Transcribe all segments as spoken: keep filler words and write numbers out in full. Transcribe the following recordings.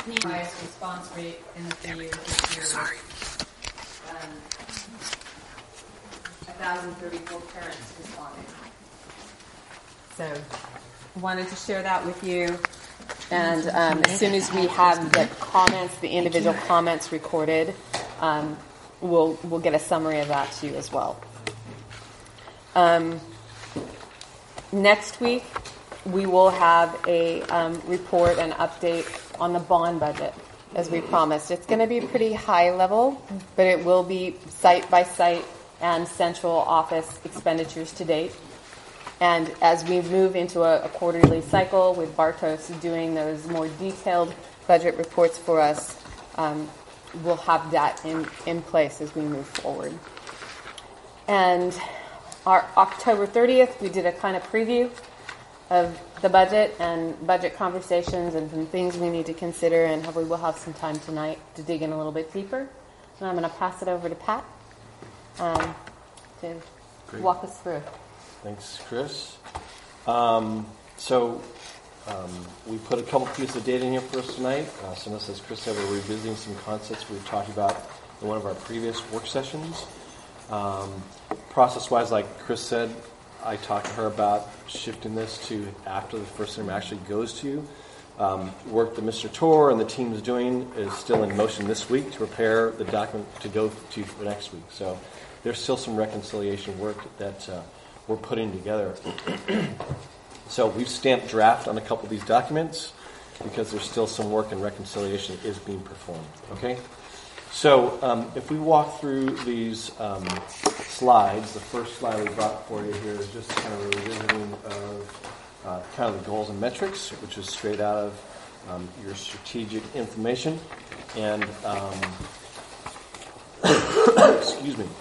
highest response rate in the three years this year. Sorry. Um, one thousand thirty-four parents responding. So, wanted to share that with you. And um, as soon as we have the comments, the individual comments recorded, um, we'll we'll get a summary of that to you as well. Um, next week, we will have a um, report and update on the bond budget, as we promised. It's going to be pretty high level, but it will be site by site and central office expenditures to date. And as we move into a, a quarterly cycle with Bartos doing those more detailed budget reports for us, um, we'll have that in, in place as we move forward. And our October thirtieth, we did a kind of preview of the budget and budget conversations and some things we need to consider, and hopefully we'll have some time tonight to dig in a little bit deeper. And I'm going to pass it over to Pat um, to Great. walk us through. Thanks, Chris. Um, so um, we put a couple pieces of data in here for us tonight. Uh, so this, as Chris said, we're revisiting some concepts we've talked about in one of our previous work sessions. Um, process-wise, like Chris said, I talked to her about shifting this to after the first term actually goes to you. Um, work that Mister Torr and the team is doing is still in motion this week to prepare the document to go to for next week. So there's still some reconciliation work that uh, we're putting together. So we've stamped draft on a couple of these documents because there's still some work and reconciliation is being performed. Okay? So um, if we walk through these um, slides, the first slide we brought for you here is just kind of a revisiting of uh, kind of the goals and metrics, which is straight out of um, your strategic information. And, um, excuse me.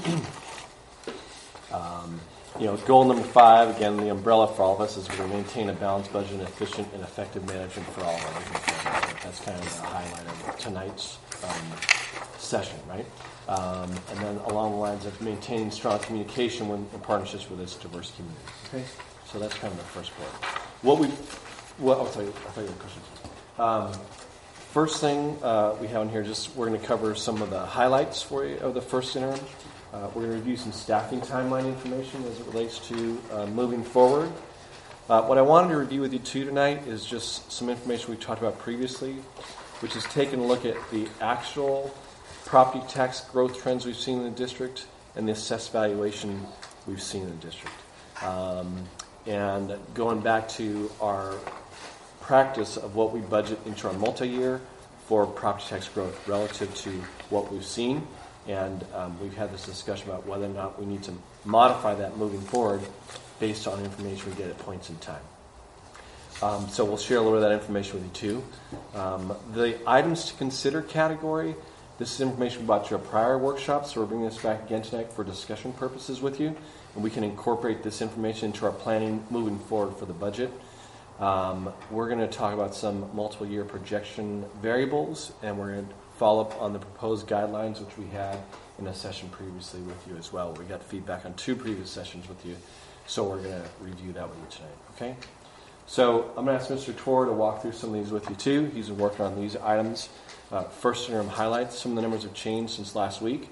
um, you know, goal number five, again, the umbrella for all of us is we're going to maintain a balanced budget and efficient and effective management for all of our different programs. That's kind of the highlight of tonight's um, session, right? Um, and then along the lines of maintaining strong communication when, in partnerships with this diverse community. Okay, so that's kind of the first part. What we, well, I'll tell you. I'll tell you the questions. Um, first thing uh, we have in here, just we're going to cover some of the highlights for you of the first interim. Uh, we're going to review some staffing timeline information as it relates to uh, moving forward. Uh, what I wanted to review with you too tonight is just some information we talked about previously, which is taking a look at the actual property tax growth trends we've seen in the district and the assessed valuation we've seen in the district. Um, and going back to our practice of what we budget into our multi-year for property tax growth relative to what we've seen. And um, we've had this discussion about whether or not we need to modify that moving forward based on information we get at points in time. Um, so we'll share a little of that information with you too. Um, the items to consider category, this is information we brought to our prior workshops, so we're bringing this back again tonight for discussion purposes with you. And we can incorporate this information into our planning moving forward for the budget. Um, we're going to talk about some multiple year projection variables, and we're going to follow up on the proposed guidelines, which we had in a session previously with you as well. We got feedback on two previous sessions with you, so we're going to review that with you tonight. Okay? So I'm going to ask Mister Torr to walk through some of these with you too. He's been working on these items. Uh, first interim highlights. Some of the numbers have changed since last week.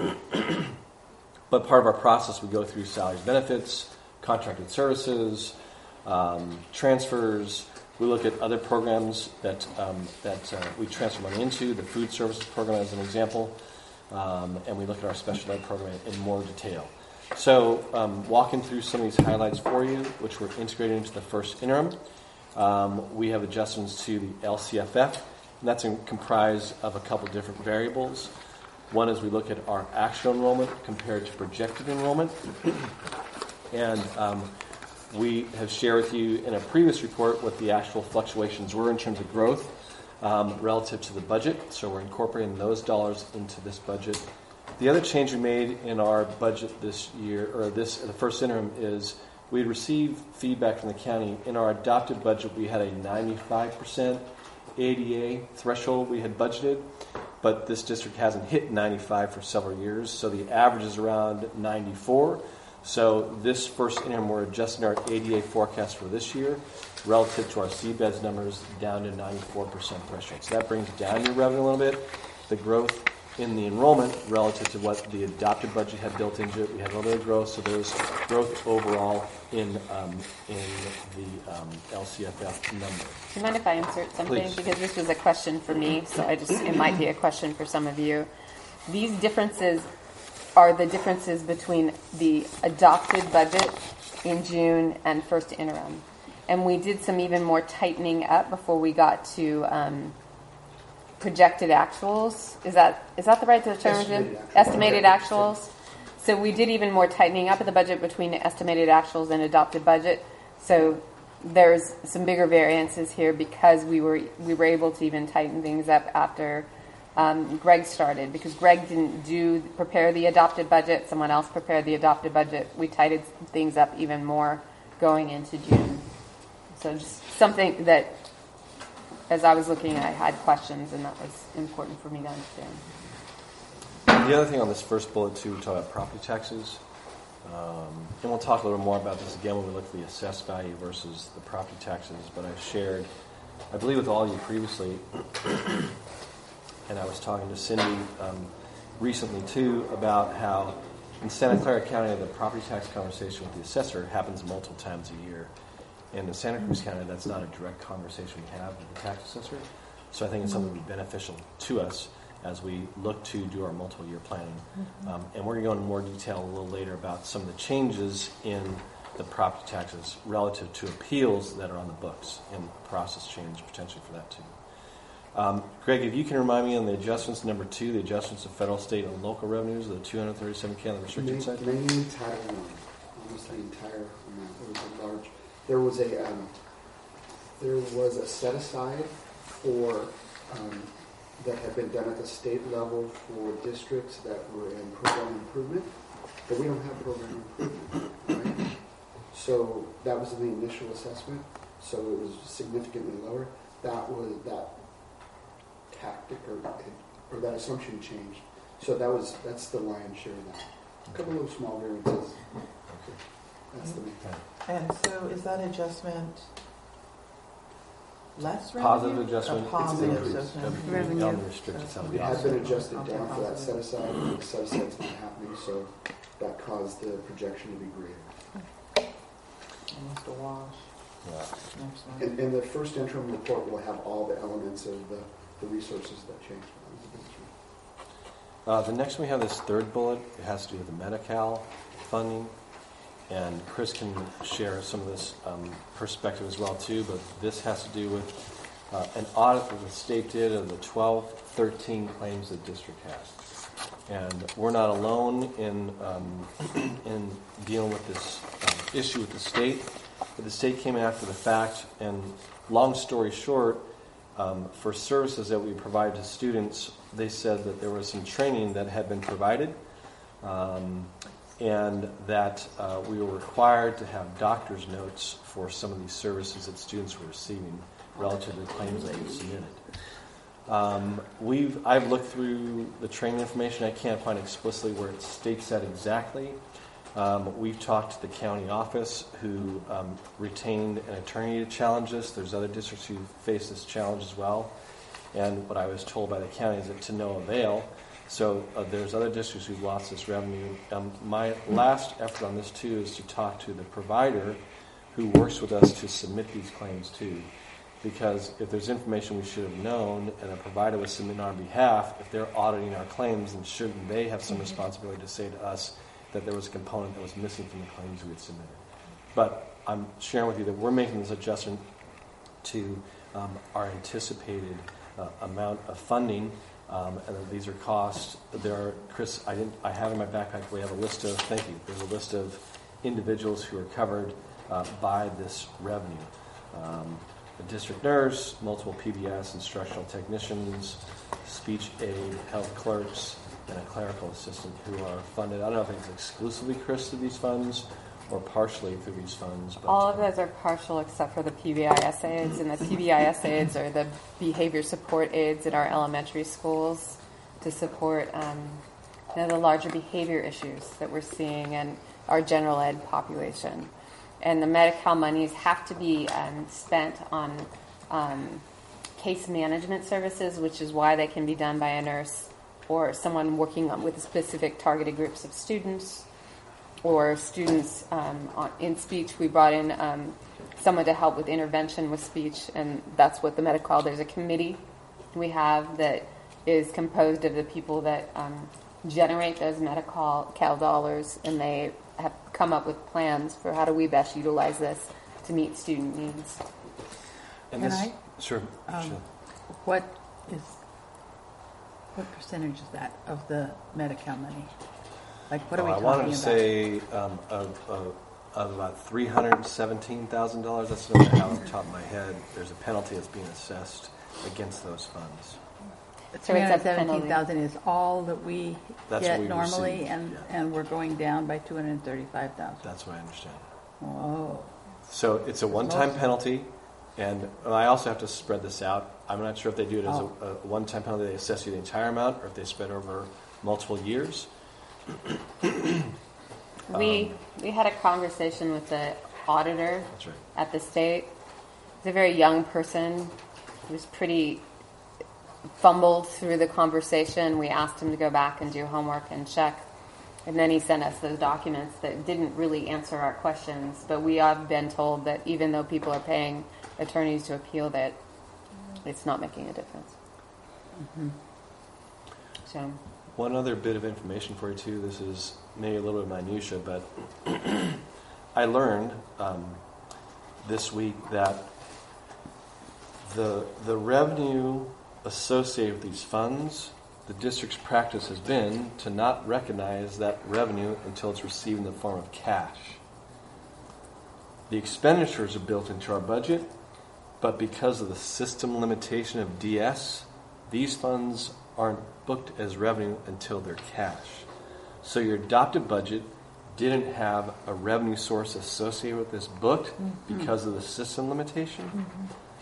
But part of our process, we go through salaries, benefits, contracted services, um, transfers. We look at other programs that um, that uh, we transfer money into, the food services program as an example, um, and we look at our special ed program in more detail. So um, walking through some of these highlights for you, which we're integrating into the first interim, um, we have adjustments to the L C F F, and that's in, comprised of a couple different variables. One is we look at our actual enrollment compared to projected enrollment, and um, we have shared with you in a previous report what the actual fluctuations were in terms of growth um, relative to the budget. So we're incorporating those dollars into this budget. The other change we made in our budget this year, or this the first interim, is we had received feedback from the county. In our adopted budget, we had a ninety-five percent A D A threshold we had budgeted, but this district hasn't hit ninety-five for several years, so the average is around ninety-four. So this first interim, we're adjusting our A D A forecast for this year relative to our seabeds numbers down to ninety-four percent threshold. So that brings down your revenue a little bit. The growth in the enrollment relative to what the adopted budget had built into it, we had a little bit of growth, so there's growth overall in um, in the um, L C F F number. Do you mind if I insert something? Please. Because this was a question for me, so I just it might be a question for some of you. These differences are the differences between the adopted budget in June and first interim. And we did some even more tightening up before we got to um, projected actuals. Is that is that the right term? Estimated, Estimated actuals. So we did even more tightening up of the budget between estimated actuals and adopted budget. So there's some bigger variances here because we were we were able to even tighten things up after um, Greg started, because Greg didn't do prepare the adopted budget. Someone else prepared the adopted budget. We tightened things up even more going into June. So just something that, as I was looking, I had questions, and that was important for me to understand. The other thing on this first bullet, too, we talk about property taxes. Um, and we'll talk a little more about this again when we look at the assessed value versus the property taxes. But I shared, I believe with all of you previously, and I was talking to Cindy um, recently, too, about how in Santa Clara County, the property tax conversation with the assessor happens multiple times a year. And in Santa Cruz County, that's not a direct conversation we have with the tax assessor. So I think it's something that would be beneficial to us as we look to do our multiple-year planning. Mm-hmm. Um, and we're going to go into more detail a little later about some of the changes in the property taxes relative to appeals that are on the books, and process change potentially for that too. Um, Greg, if you can remind me on the adjustments, number two, the adjustments of federal, state, and local revenues, the two hundred thirty-seven K on the restricted side? Mainly the entire amount, almost the entire amount. It was a large. There was a um, there was a set aside for um, that had been done at the state level for districts that were in program improvement, but we don't have program improvement, right? So that was in the initial assessment. So it was significantly lower. That was that tactic or or that assumption changed. So that was that's the lion's share of that. A couple of small variances. That's the main thing. And so is that adjustment less revenue? Positive adjustment. A positive it's adjustment. of- Revenue. on the restricted side. It had been adjusted Okay, down for that positive. set aside, and the set aside's not happening, so that caused the projection to be greater. Almost a wash. Yeah. Next one. And, and the first interim report will have all the elements of the, the resources that changed. Uh, the next one we have this third bullet. It has to do with the Medi-Cal funding. And Chris can share some of this um, perspective as well, too. But this has to do with uh, an audit that the state did of the twelve, thirteen claims the district has. And we're not alone in um, in dealing with this um, issue with the state. But the state came after the fact. And long story short, um, for services that we provide to students, they said that there was some training that had been provided. Um, and that uh, we were required to have doctor's notes for some of these services that students were receiving relative to the claims that we submitted. Um, we've I've looked through the training information. I can't find explicitly where it states that exactly. Um, we've talked to the county office, who um, retained an attorney to challenge this. There's other districts who face this challenge as well. And what I was told by the county is that to no avail. So uh, there's other districts who've lost this revenue. Um, my last effort on this, too, is to talk to the provider who works with us to submit these claims, too. Because if there's information we should have known and a provider was submitting on our behalf, if they're auditing our claims, then shouldn't they have some responsibility to say to us that there was a component that was missing from the claims we had submitted? But I'm sharing with you that we're making this adjustment to um, our anticipated uh, amount of funding. Um, and then these are costs. There are, Chris, I didn't. I have in my backpack. We have a list of. Thank you. There's a list of individuals who are covered uh, by this revenue. Um, a district nurse, multiple P B S, instructional technicians, speech aid, health clerks, and a clerical assistant who are funded. I don't know if it's exclusively, Chris, through these funds or partially through these funds. But All of those are partial except for the P B I S aids, and the P B I S aids are the behavior support aids in our elementary schools to support um, you know, the larger behavior issues that we're seeing. And our general ed population. And the Medi-Cal monies have to be um, spent on um, case management services, which is why they can be done by a nurse or someone working on, with specific targeted groups of students, or students um, on, in speech. We brought in um, someone to help with intervention with speech, and that's what the Medi-Cal, there's a committee we have that is composed of the people that um, generate those Medi-Cal Cal dollars, and they have come up with plans for how do we best utilize this to meet student needs. And Can this, I? Sure, Um, sure. What is, what percentage is that of the Medi-Cal money? Like, what are we Oh, I talking wanted about? to say um, of, of, of about three hundred seventeen thousand dollars. That's the number I have off the top of my head. There's a penalty that's being assessed against those funds. So Three it's a hundred seventeen thousand is all that we That's get what we normally, receive, and, yeah. and we're going down by two hundred thirty-five thousand. That's what I understand. Whoa. So it's a one-time Most- penalty, and I also have to spread this out. I'm not sure if they do it as Oh. a, a one-time penalty, they assess you the entire amount, or if they spread over multiple years. We we had a conversation with the auditor That's right. at the state. He's a very young person. He was pretty fumbled through the conversation. We asked him to go back and do homework and check. And then he sent us those documents that didn't really answer our questions. But we have been told that even though people are paying attorneys to appeal, that it's not making a difference. Mm-hmm. So, One other bit of information for you, too. This is maybe a little bit minutia, but I learned um, this week that the the revenue associated with these funds, the district's practice has been to not recognize that revenue until it's received in the form of cash. The expenditures are built into our budget, but because of the system limitation of D S, these funds aren't booked as revenue until they're cash. So your adopted budget didn't have a revenue source associated with this booked mm-hmm. because of the system limitation. Mm-hmm.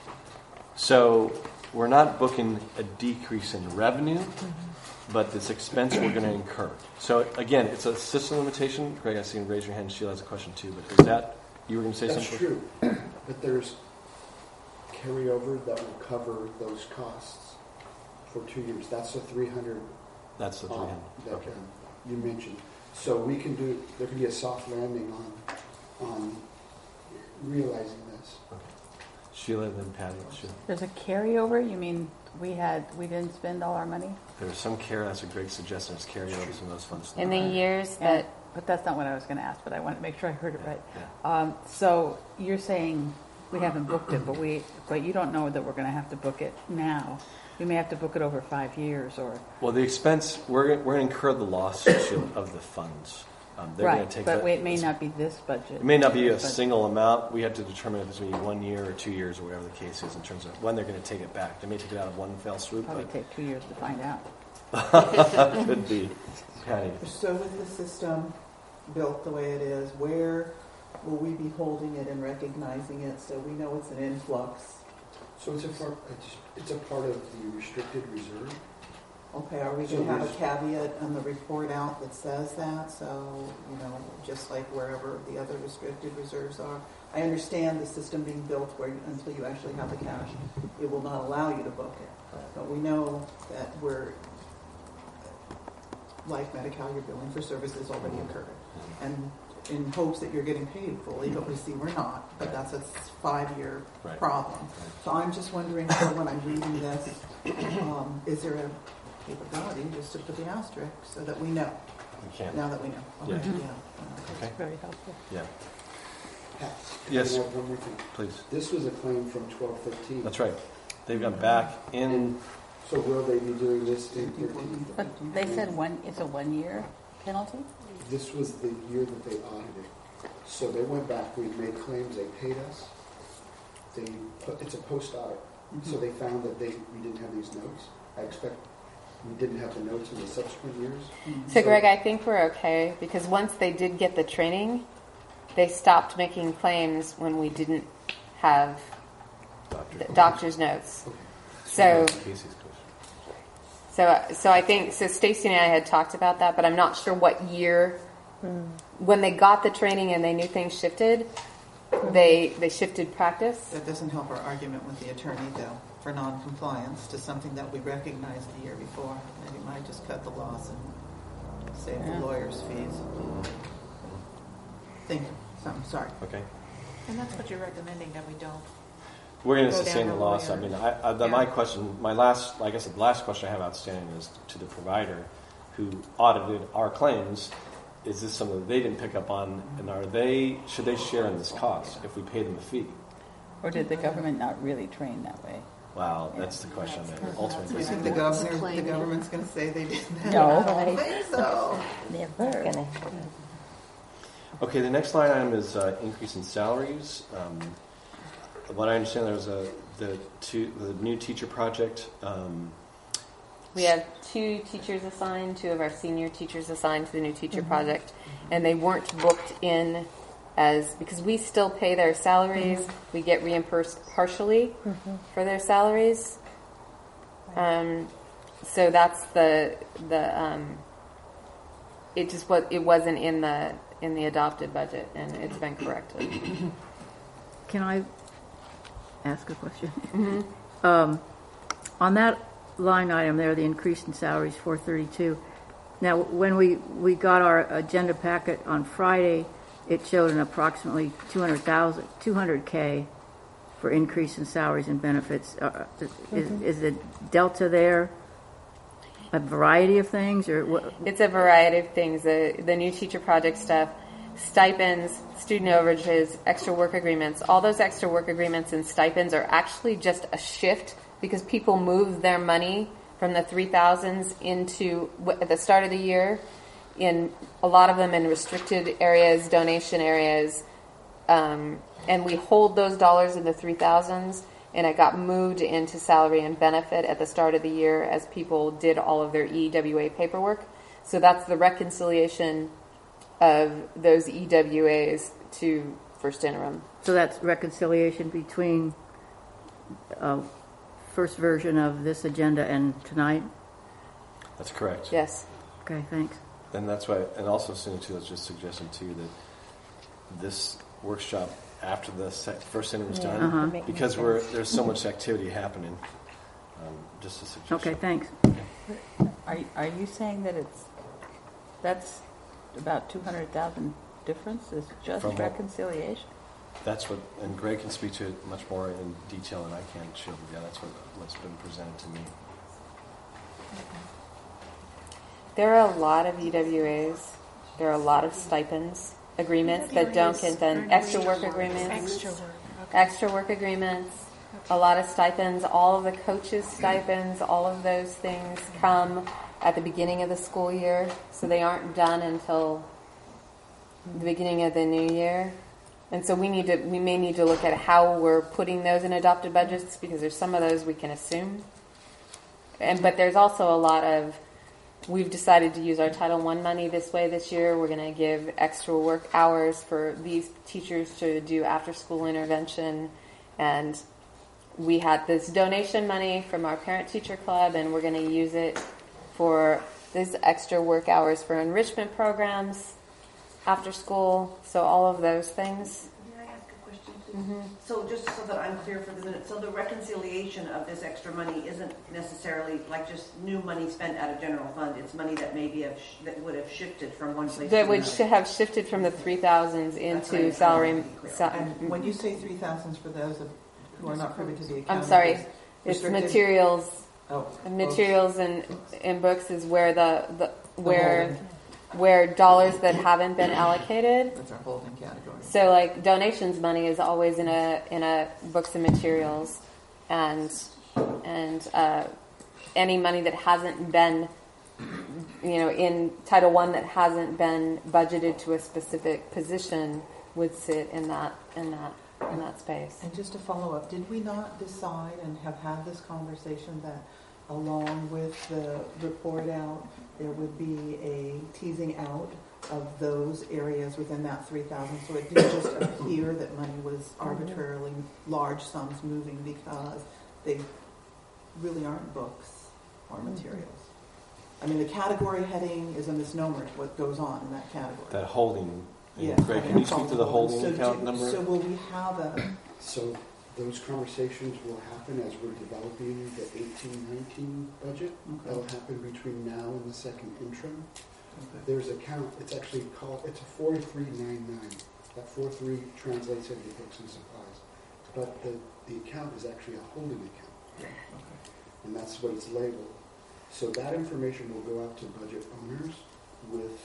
So we're not booking a decrease in revenue, mm-hmm. but this expense we're going to incur. So again, it's a system limitation. Greg, I see you raise your hand. Sheila has a question too. But is that, you were going to say That's something? That's true. But there's carryover that will cover those costs for two years. That's the three hundred. That's the three hundred. Um, that Okay. um, you mentioned. So we can do. There can be a soft landing on on realizing this. Okay. Sheila, then Patty. Sheila. There's a carryover? You mean we had, we didn't spend all our money? There's some carry. That's a great suggestion. It's carryovers from those funds. in the years Yeah, that but that's not what I was going to ask, but I want to make sure I heard it right. Yeah. Um, so you're saying we haven't booked it, but we, but you don't know that we're going to have to book it now. We may have to book it over five years or... Well, the expense, we're, we're going to incur the loss of the funds. Um, they're going Right, to take but that, it may not be this budget. It may not be a But- single amount. We have to determine if it's going to be one year or two years or whatever the case is in terms of when they're going to take it back. They may take it out of one fell swoop, Probably but take two years to find out. could be. Patty. So with the system built the way it is, where will we be holding it and recognizing it so we know it's an influx? So it's a part. It's, it's a part of the restricted reserve. Okay, are we So going to have a there's- caveat on the report out that says that? So, you know, just like wherever the other restricted reserves are. I understand the system being built where you, until you actually have the cash, it will not allow you to book it. But we know that we're, like Medi-Cal, you're billing for services already occurred. And in hopes that you're getting paid fully, but we see we're not. But that's a five-year Right. problem. So I'm just wondering, so when I'm reading this, um, is there a capability just to put the asterisk so that we know, We can't. now that we know? Yeah. Okay, yeah. Okay. Very helpful. Yeah. Pat, Yes. One, one more thing. Please. This was a claim from twelve thirteen. That's right. They've gone back in. So will they be doing this in thirteen? But they said one, it's a one-year penalty? This was the year that they audited. So they went back, we made claims, they paid us. They put, it's a post-audit. So they found that they, we didn't have these notes. I expect we didn't have the notes in the subsequent years. So, Greg, I think we're okay because once they did get the training, they stopped making claims when we didn't have the doctor's notes. Okay. So, Casey's question. so, so I think so. Stacy and I had talked about that, but I'm not sure what year when they got the training and they knew things shifted, they they shifted practice. That doesn't help our argument with the attorney, though, for non-compliance to something that we recognized the year before. Maybe might just cut the loss and save Yeah. the lawyer's fees. Think of something, sorry. Okay. And that's what you're recommending, that we don't. We're going to Go sustain down the the loss. I lawyer. mean, I, I, the, Yeah. my question, my last, like I said, the last question I have outstanding is to the provider who audited our claims. Is this something that they didn't pick up on, and are they should they share in this cost if we pay them a fee? Or did the government not really train that way? Wow, that's the question that Do ultimately. you think the governor, the government's going to say they did that? No. I don't think so. Never gonna. Okay, the next line item is uh, increase in salaries. Um, what I understand, there's a the two the new teacher project. Um, We have two teachers assigned, two of our senior teachers assigned to the new teacher project, and they weren't booked in as, because we still pay their salaries, we get reimbursed partially for their salaries. Um, so that's the, the, um, it just was, it wasn't in the, in the adopted budget, and it's been corrected. Can I ask a question? Um, on that line item there, the increase in salaries, four thirty-two. Now, when we, we got our agenda packet on Friday, it showed an approximately two hundred thousand, two hundred K for increase in salaries and benefits. Uh, is, is the delta there a variety of things, or what? It's a variety of things. The, the new teacher project stuff, stipends, student overages, extra work agreements. All those extra work agreements and stipends are actually just a shift because people move their money from the three thousands into, at the start of the year, in a lot of them in restricted areas, donation areas, um, and we hold those dollars in the three thousands, and it got moved into salary and benefit at the start of the year as people did all of their E W A paperwork. So that's the reconciliation of those E W As to first interim. So that's reconciliation between uh, first version of this agenda and tonight? That's correct. Yes. Okay, thanks. And that's why, and also Cindy too, I was just suggesting too that this workshop after the sec- first interim was done, Uh-huh. because we're there's so much activity happening. Um, just a suggestion. Okay, thanks. Are, are you saying that it's, that's about two hundred thousand difference is just From what? reconciliation? That's what, and Greg can speak to it much more in detail than I can. She'll, yeah, that's what what's been presented to me. There are a lot of E W As. There are a lot of stipends, agreements that don't get done, extra work agreements, Extra work. Okay. extra work agreements, a lot of stipends. All of the coaches' stipends, all of those things come at the beginning of the school year, so they aren't done until the beginning of the new year. And so we need to, we may need to look at how we're putting those in adopted budgets, because there's some of those we can assume. And but there's also a lot of, we've decided to use our Title One money this way this year. We're going to give extra work hours for these teachers to do after-school intervention. And we had this donation money from our parent-teacher club, and we're going to use it for these extra work hours for enrichment programs after school. So all of those things. May I ask a question, please? So just so that I'm clear for the minute, so the reconciliation of this extra money isn't necessarily like just new money spent out of general fund. It's money that maybe have sh- that would have shifted from one place That to would another. sh- have shifted from the three thousands That's what into I'm salary. trying to be clear. Sal- And when you say three thousands for those of, who are not privy to the I'm account. sorry, it's restricted- materials. Oh, Materials and and books is where the, the where where dollars that haven't been allocated. That's our holding category. So like donations money is always in a in a books and materials, and and uh, any money that hasn't been, you know, in Title One that hasn't been budgeted to a specific position would sit in that in that in that space. And just to follow up, did we not decide and have had this conversation that along with the report out, there would be a teasing out of those areas within that three thousand, so it didn't just appear that money was arbitrarily large sums moving because they really aren't books or materials. I mean, the category heading is a misnomer, what goes on in that category. That holding. Yeah. Greg, can you speak to the holding So account do- number? So will we have a, So those conversations will happen as we're developing the eighteen nineteen budget. Okay. That'll happen between now and the second interim. There's a count, it's actually called, it's a forty-three ninety-nine. That four-three translates into books and supplies. But the, the account is actually a holding account. And that's what it's labeled. So that information will go out to budget owners with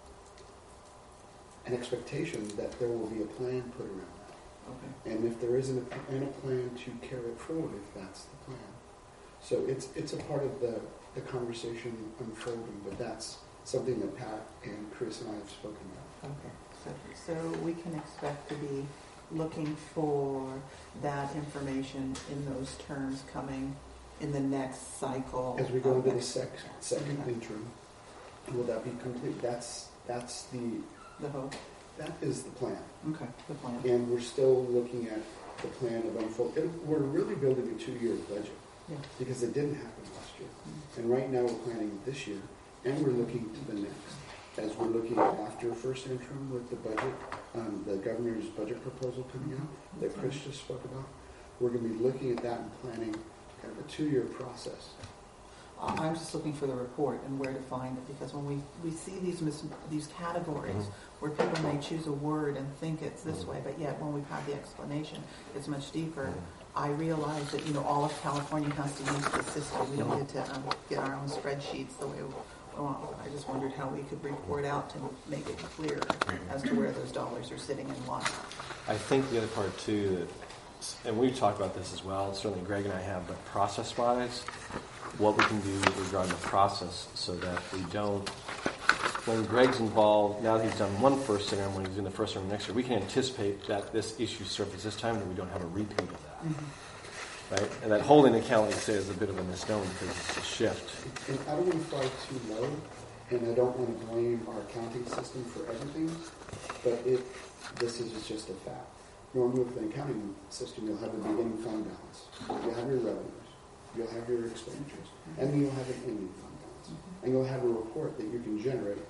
an expectation that there will be a plan put around that. okay. And if there isn't a, and a plan to carry it forward, if that's the plan. So it's it's a part of the, the conversation unfolding, but that's something that Pat and Chris and I have spoken about. Okay, so, so we can expect to be looking for that information in those terms coming in the next cycle. As we go of into the next- sec, second Okay. interim, will that be complete? That's that's the The hope, that is the plan. okay, the plan. And we're still looking at the plan of unfold. it- We're really building a two-year budget Yeah. because it didn't happen last year. And right now we're planning this year, and we're looking to the next. As we're looking at after first interim with the budget, um, the governor's budget proposal coming out that Chris just spoke about, we're going to be looking at that and planning kind of a two-year process. Uh, I'm just looking for the report and where to find it, because when we, we see these mis- these categories Mhm. where people may choose a word and think it's this way, but yet when we've had the explanation, it's much deeper. I realize that, you know, all of California has to use the system. We don't get to um, get our own spreadsheets the way we want. I just wondered how we could report out to make it clear as to where those dollars are sitting and why. I think the other part too, that, and we've talked about this as well, certainly Greg and I have, but process-wise, what we can do regarding the process so that we don't, when Greg's involved, now that he's done one first interim, when he's in the first interim next year, we can anticipate that this issue surfaces this time and we don't have a repeat of that. Mm-hmm. Right? And that holding account, like you say, is a bit of a misnomer because it's a shift. And I don't want to fly too low, and I don't want to blame our accounting system for everything, but it, this is just a fact. Normally with the accounting system, you'll have a beginning fund balance. You'll have your revenues. You'll have your expenditures. And then you'll have an ending fund balance. And you'll have a report that you can generate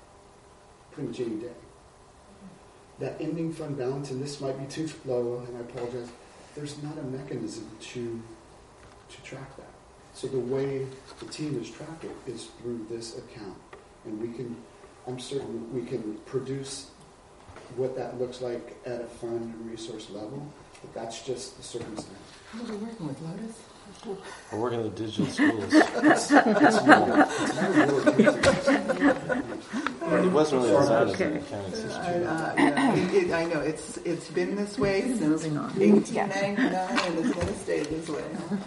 pretty much any day. That ending fund balance, and this might be too low, and I apologize, there's not a mechanism to to track that. So the way the team is tracked it is through this account. And we can, I'm certain we can produce what that looks like at a fund and resource level, but that's just the circumstance. What are we working with, Lotus? We're working in the digital schools. It's not, it's not a real accounting. It wasn't really designed as an Okay. accounting system. I, uh, yeah, it, it, I know, it's it's been this way since Moving on. eighteen ninety-nine, and it's going to stay this way.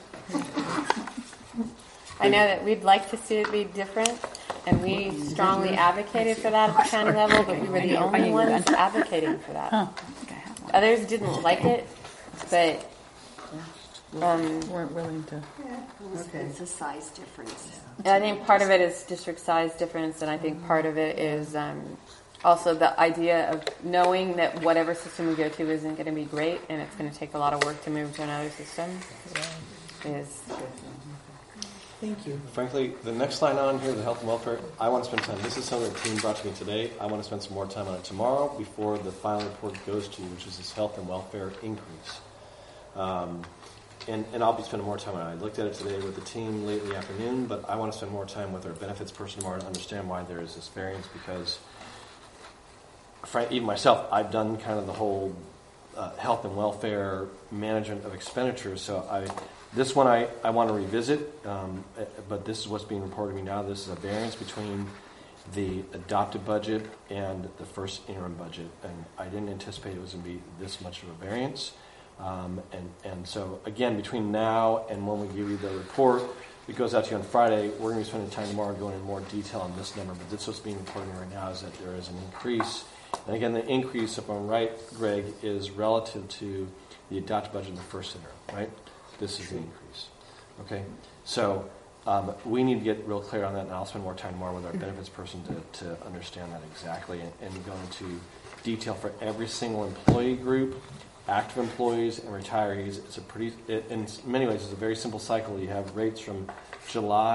I know that we'd like to see it be different, and we strongly advocated for that at the county level, but we were the only ones advocating for that. Huh. I think I have one. Others didn't like it, but um, Weren't willing to. Okay. It's a size difference. I think part of it is district size difference, and I think part of it is um, also the idea of knowing that whatever system we go to isn't going to be great, and it's going to take a lot of work to move to another system. Is Thank you. Frankly, the next line on here, the health and welfare, I want to spend time. This is something the team brought to me today. I want to spend some more time on it tomorrow before the final report goes to you, which is this health and welfare increase. Um, and, and I'll be spending more time on it. I looked at it today with the team late in the afternoon, but I want to spend more time with our benefits person tomorrow to understand why there is this variance because, frank, even myself, I've done kind of the whole uh, health and welfare management of expenditures, so I... This one I, I want to revisit, um, but this is what's being reported to me now. This is a variance between the adopted budget and the first interim budget, and I didn't anticipate it was going to be this much of a variance. Um, and, and so, again, between now and when we give you the report, it goes out to you on Friday, we're going to be spending time tomorrow going into more detail on this number, but this is what's being reported to me right now is that there is an increase. And again, the increase, if I'm right, Greg, is relative to the adopted budget in the first interim, right? This is the increase. Okay? So um, we need to get real clear on that, and I'll spend more time tomorrow with our benefits person to, to understand that exactly and, and go into detail for every single employee group, active employees and retirees. It's a pretty, it, in many ways, it's a very simple cycle. You have rates from July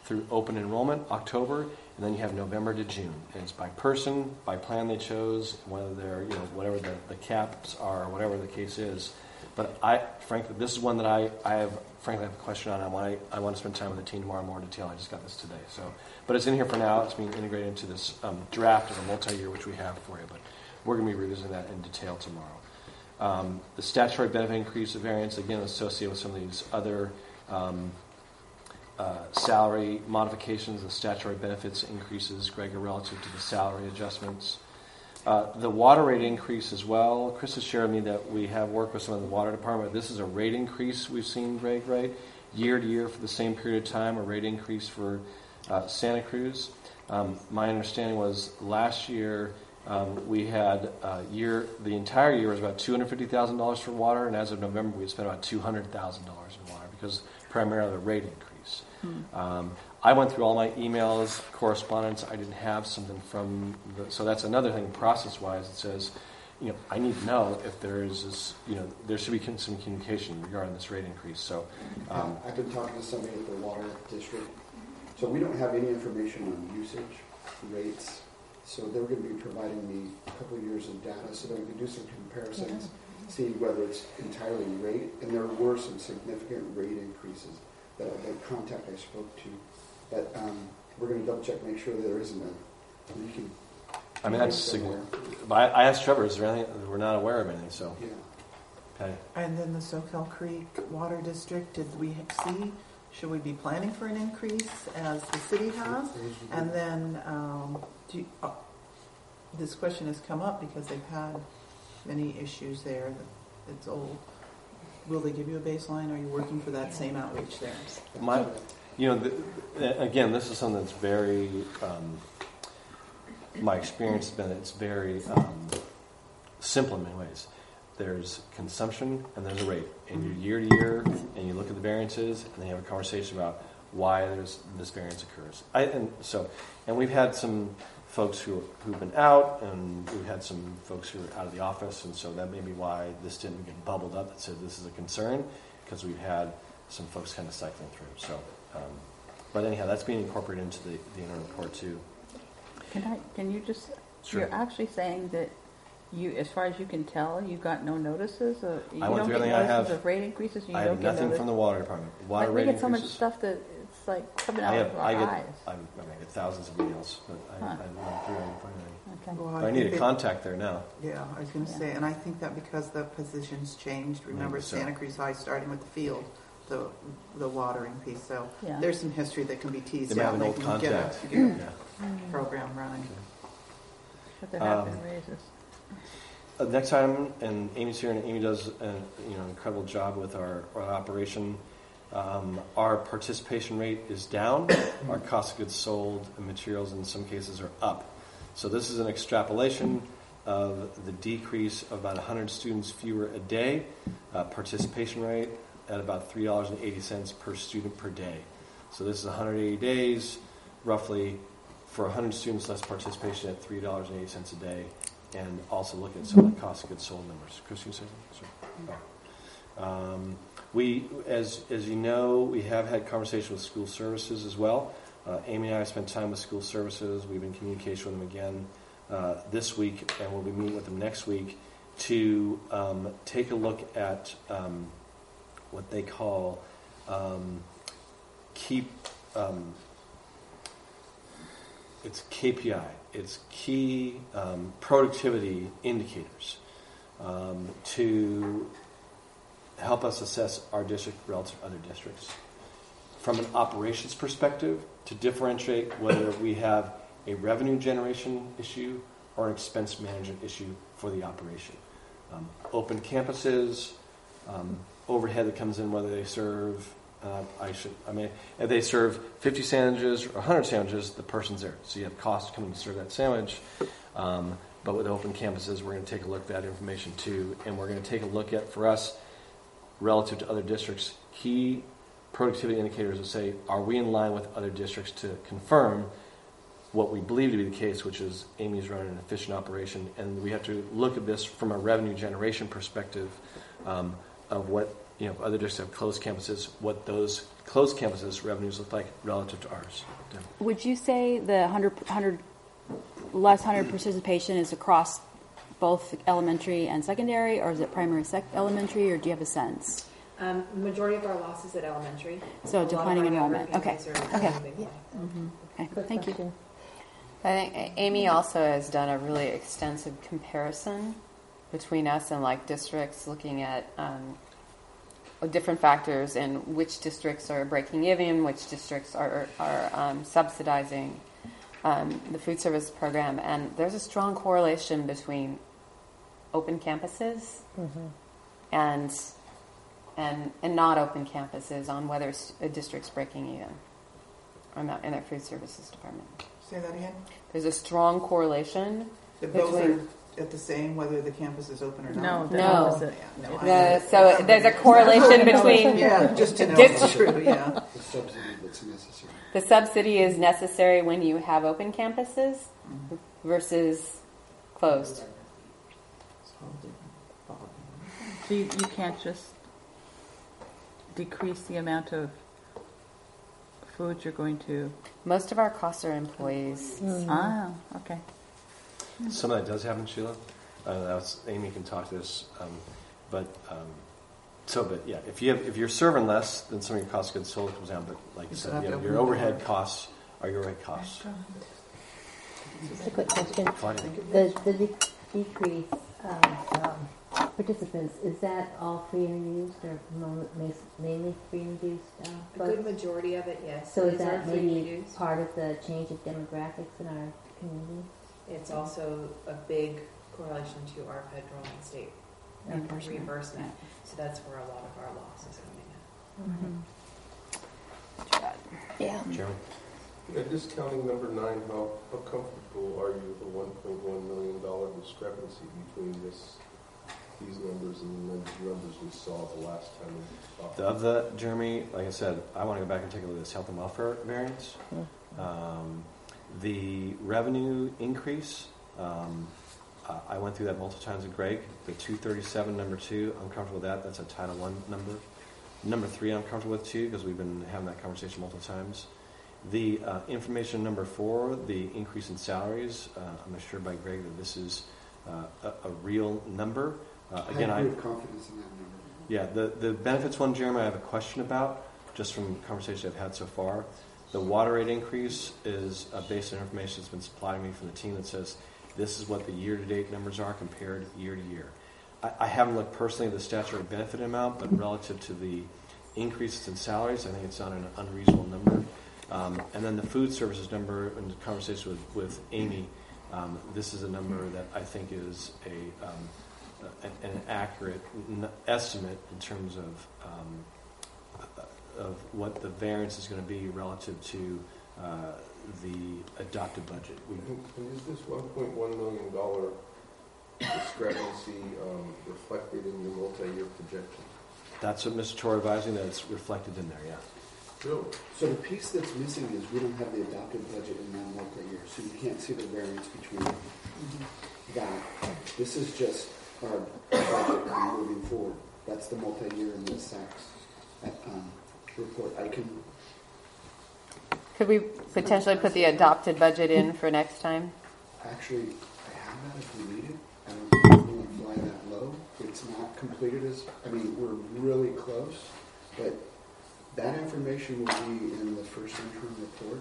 through open enrollment, October, and then you have November to June. And it's by person, by plan they chose, whether they're, you know, whatever the, the caps are, whatever the case is. But I, frankly, this is one that I, I have, frankly, I have a question on. I want, I want to spend time with the team tomorrow in more detail. I just got this today. So, but it's in here for now. It's being integrated into this um, draft of a multi-year, which we have for you. But we're going to be revisiting that in detail tomorrow. Um, the statutory benefit increase of variance, again, associated with some of these other um, uh, salary modifications and statutory benefits increases, Greg, are relative to the salary adjustments. Uh, the water rate increase as well. Chris has shared with me that we have worked with some of the water department. This is a rate increase we've seen, Greg, right? Year to year for the same period of time, a rate increase for uh, Santa Cruz. Um, my understanding was last year um, we had uh, year the entire year was about two hundred fifty thousand dollars for water, and as of November we had spent about two hundred thousand dollars in water because primarily the rate increase. Hmm. Um, I went through all my emails, correspondence. I didn't have something from the, so that's another thing process-wise. It says, you know, I need to know if there is this, you know, there should be some communication regarding this rate increase. So, um, I've been talking to somebody at the water district. So we don't have any information on usage rates. So they're going to be providing me a couple of years of data so that we can do some comparisons, yeah. see whether it's entirely rate. And there were some significant rate increases that the contact I spoke to. But um, we're going to double check, make sure that there isn't a leaking. I mean, that's significant. But I, I asked Trevor, is there anything, we're not aware of anything, so. Yeah. Okay. And then the Soquel Creek Water District, did we see, should we be planning for an increase as the city has? And then, um, do you, uh, this question has come up because they've had many issues there. That it's old. Will they give you a baseline? Or are you working for that same outreach there? My, you know, the, again, this is something that's very, um, my experience has been it's very um, simple in many ways. There's consumption and there's a rate. And you year to year, and you look at the variances, and then you have a conversation about why there's this variance occurs. I, and so, and we've had some folks who who've been out, and we've had some folks who are out of the office, and so that may be why this didn't get bubbled up that said this is a concern, because we've had some folks kind of cycling through. So, um, but anyhow, that's being incorporated into the, the interim report too. Can I? Can you just? Sure. You're actually saying that you, as far as you can tell, you got no notices. Or you I went don't through get everything I notices have. Of rate increases. You I don't have get nothing notice? from the water department. Water like, rate we get so much increases. stuff that it's like coming out I have, of our I get, eyes. I'm, I mean, I get thousands of emails, but I, Huh. I don't know through and find any. Okay. Well, But I need think a it- contact there now. Yeah, I was going to Yeah. say, and I think that because the positions changed, remember Maybe so. Santa Cruz High starting with the field, the the watering piece. So Yeah. there's some history that can be teased They may have out. an old They can get a- contact. get a Yeah. program running. But there have Um, been raises. Uh, next item, and Amy's here, and Amy does an you know incredible job with our, our operation. Um, our participation rate is down. Our cost of goods sold and materials in some cases are up. So this is an extrapolation of the decrease of about one hundred students fewer a day. Uh, participation rate at about three dollars and eighty cents per student per day. So this is one hundred eighty days, roughly, for one hundred students less participation at three dollars and eighty cents a day. And also look at some of the cost of goods sold numbers. Chris, you say something? Sure. Um, we, as as you know, we have had conversations with school services as well. Uh, Amy and I have spent time with school services. We've been in communication with them again uh, this week, and we'll be meeting with them next week to um, take a look at um, what they call um, keep. Um, it's K P I. It's key um, productivity indicators um, to help us assess our district relative to other districts. From an operations perspective, to differentiate whether we have a revenue generation issue or an expense management issue for the operation. Um, open campuses, um, overhead that comes in, whether they serve Uh, I should. I mean, if they serve fifty sandwiches or one hundred sandwiches, the person's there. So you have cost coming to serve that sandwich. Um, but with open campuses, we're going to take a look at that information too, and we're going to take a look at, for us, relative to other districts, key productivity indicators that say, are we in line with other districts to confirm what we believe to be the case, which is Amy's running an efficient operation, and we have to look at this from a revenue generation perspective um, of what you know, if other districts have closed campuses, what those closed campuses revenues look like relative to ours. Yeah. Would you say the one hundred, one hundred less one hundred participation is across both elementary and secondary, or is it primary sec- elementary, or do you have a sense? Um, majority of our losses at elementary. So A lot declining of our enrollment. younger Okay. families are Okay. moving away. Okay, thank you. I think Amy also has done a really extensive comparison between us and like districts, looking at um, different factors and which districts are breaking even, which districts are are um, subsidizing um, the food service program, and there's a strong correlation between open campuses Mm-hmm. and and and not open campuses on whether a district's breaking even or not in their food services department. Say that again? There's a strong correlation That both between. are at the same, whether the campus is open or No, not? the No. opposite. Yeah, no, I- The, so there's a correlation between Yeah, just to know Dis- it's true, yeah. The subsidy that's necessary. the subsidy is necessary when you have open campuses versus closed. So you, you can't just decrease the amount of food you're going to. Most of our costs are employees. Ah, okay. Some of that does happen, Sheila. Uh, that's, Amy can talk to this, um, but um, so, but yeah, if you have, if you're serving less, then some of your cost of goods sold comes down. But like you You said, still have you to know, open your the overhead door. costs are your overhead costs. Just a quick question. Fine. The, the de- decrease of um, participants, is that all free and reduced or mo- mas- mainly free and reduced? Uh, A folks? good majority of it, yes. So is These are that free maybe reduced. part of the change of demographics in our community? It's also a big correlation to our federal and state Reimbursement. reimbursement. So that's where a lot of our loss is coming in. Yeah. Jeremy? Yeah, discounting number nine, how, how comfortable are you with the one point one million dollar discrepancy between this, these numbers and the numbers we saw the last time we talked? Of the, Jeremy, like I said, I want to go back and take a look at this health and welfare variance. Um, the revenue increase, um, uh, I went through that multiple times with Greg. The two thirty-seven, number two, I'm comfortable with that. That's a Title One number. Number three, I'm comfortable with too, because we've been having that conversation multiple times. The uh, information number four, the increase in salaries, uh, I'm assured by Greg that this is uh, a, a real number. Uh, again, I I, have great confidence in that number. yeah, the, the benefits one, Jeremy, I have a question about, just from conversations I've had so far. The water rate increase is uh, based on information that's been supplied to me from the team that says this is what the year-to-date numbers are compared year to year. I, I haven't looked personally at the statutory benefit amount, but relative to the increases in salaries, I think it's not an unreasonable number. Um, and then the food services number, in the conversation with, with Amy, um, this is a number that I think is a um, an, an accurate n- estimate in terms of um, of what the variance is going to be relative to uh, the adopted budget. We, And, and is this one point one million dollar discrepancy um, reflected in your multi-year projection? that's what Mister Torre advising, that it's reflected in there, yeah. Really? So the piece that's missing is we don't have the adopted budget in that multi-year, so you can't see the variance between that. This is just our budget moving forward. That's the multi-year in the S A C um, report. I can, Could we potentially put the adopted budget in for next time? actually, I have that if we need it. I don't think we're going to fly that low. It's not completed as, I mean, we're really close, but that information will be in the first interim report.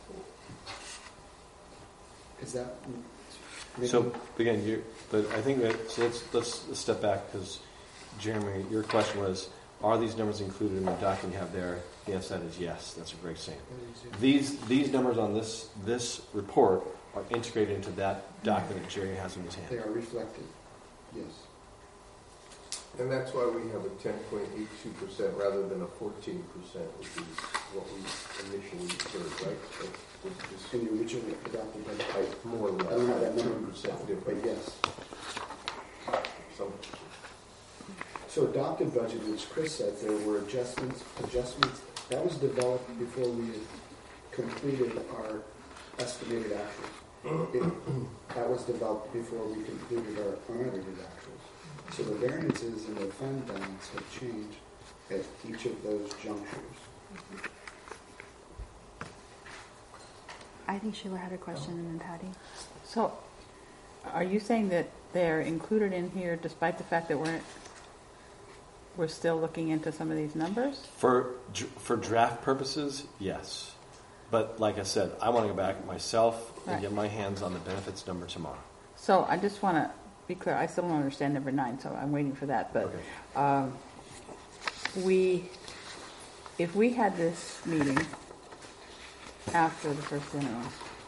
Is that... maybe- So again, you, but I think that so let's let's step back because Jeremy, your question was, are these numbers included in the document you have there? The answer to that is yes. That's a great saying. These these numbers on this this report are integrated into that document that Jerry has in his They hand. are reflected, yes. And that's why we have a ten point eight two percent rather than a fourteen percent, which is what we initially heard, right? That's- that's just In the originally adopted budget, I, more or I don't have that less, two number, percent but difference. yes. Some, So adopted budget, which Chris said, there were adjustments, adjustments, that was developed before we had completed our estimated actuals. It, that was developed before we completed our unaudited actuals. So the variances in the fund balance have changed at each of those junctures. I think Sheila had a question and then Patty. So, are you saying that they're included in here despite the fact that we're we're still looking into some of these numbers? For for draft purposes, yes. But like I said, I want to go back myself and Right. get my hands on the benefits number tomorrow. So I just want to be clear. I still don't understand number nine, so I'm waiting for that. But Okay. um, we, if we had this meeting after the first interim,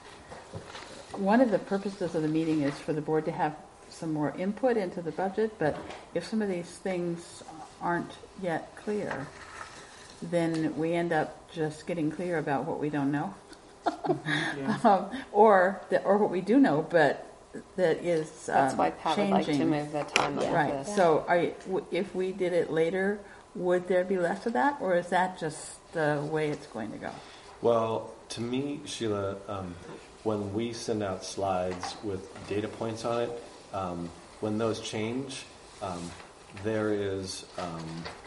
one of the purposes of the meeting is for the board to have some more input into the budget. But if some of these things aren't yet clear, then we end up just getting clear about what we don't know, Yeah. um, or the, or what we do know, but that is That's um, why Pat changing. would like to move the timeline of Right. this. So, are you, w- if we did it later, would there be less of that, or is that just the way it's going to go? Well, to me, Sheila, um, when we send out slides with data points on it, um, when those change, um, there is, um,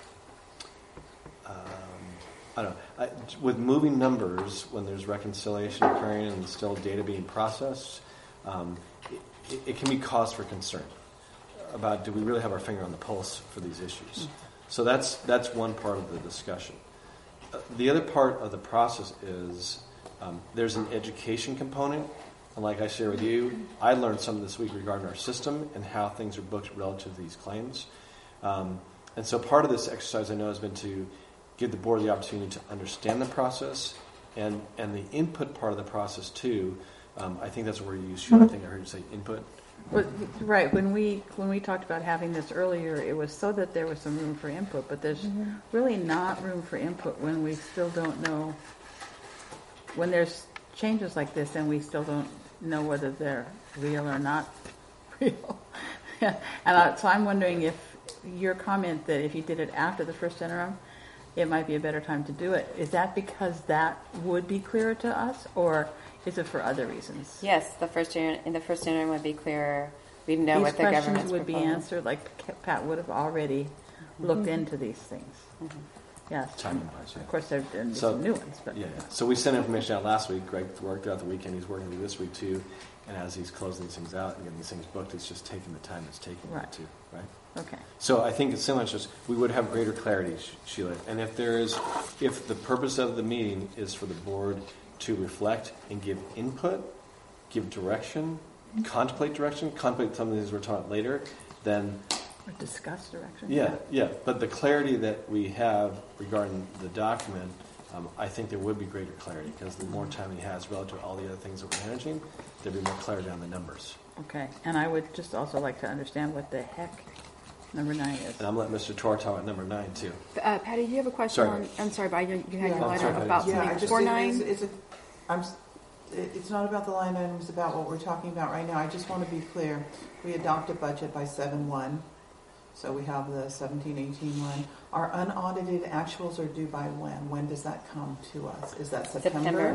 um, I don't know, I, with moving numbers, when there's reconciliation occurring and still data being processed, um, it, it can be cause for concern about do we really have our finger on the pulse for these issues. So that's that's one part of the discussion. Uh, the other part of the process is um, there's an education component. And like I share with you, I learned something this week regarding our system and how things are booked relative to these claims. Um, and so part of this exercise I know has been to give the board the opportunity to understand the process and, and the input part of the process too. Um, I think that's where you use, I think I heard you say input. Well, right. When we when we talked about having this earlier, it was so that there was some room for input. But there's Mm-hmm. really not room for input when we still don't know. When there's changes like this, and we still don't know whether they're real or not real. And I, so I'm wondering if your comment that if you did it after the first interim, it might be a better time to do it. Is that because that would be clearer to us, or is it for other reasons? Yes, the first interim, in the first interim would be clearer. We'd know These what the questions government's would be proposal. answered, like Pat would have already looked into these things. Yes. Timing-wise, yeah. Of course, there have been So- some new ones, but Yeah, yeah. So we sent information out last week. Greg worked throughout the weekend. He's working through this week too. And as he's closing these things out and getting these things booked, it's just taking the time it's taking Right. it too, right? okay. So I think it's similar. It's just we would have greater clarity, Sh- Sheila. And if there is, if the purpose of the meeting is for the board to reflect and give input, give direction, contemplate direction, contemplate some of these we're talking about later, then Or discuss direction. yeah, yeah. But the clarity that we have regarding the document, um, I think there would be greater clarity because the more time he has relative to all the other things that we're managing, there'd be more clarity on the numbers. Okay. And I would just also like to understand what the heck number nine is. And I'm letting Mister Tor talk about number nine too. Uh, Patty, do you have a question Sorry. on, I'm sorry, but I, you had Yeah. your I'm line sorry, up Patty. about Yeah, I something just, four it nine. is, it's a, I'm, s- it- it's not about the line items, about what we're talking about right now. I just want to be clear. We adopt a budget by seven one, so we have the seventeen eighteen line. Our unaudited actuals are due by when? When does that come to us? Is that September? September.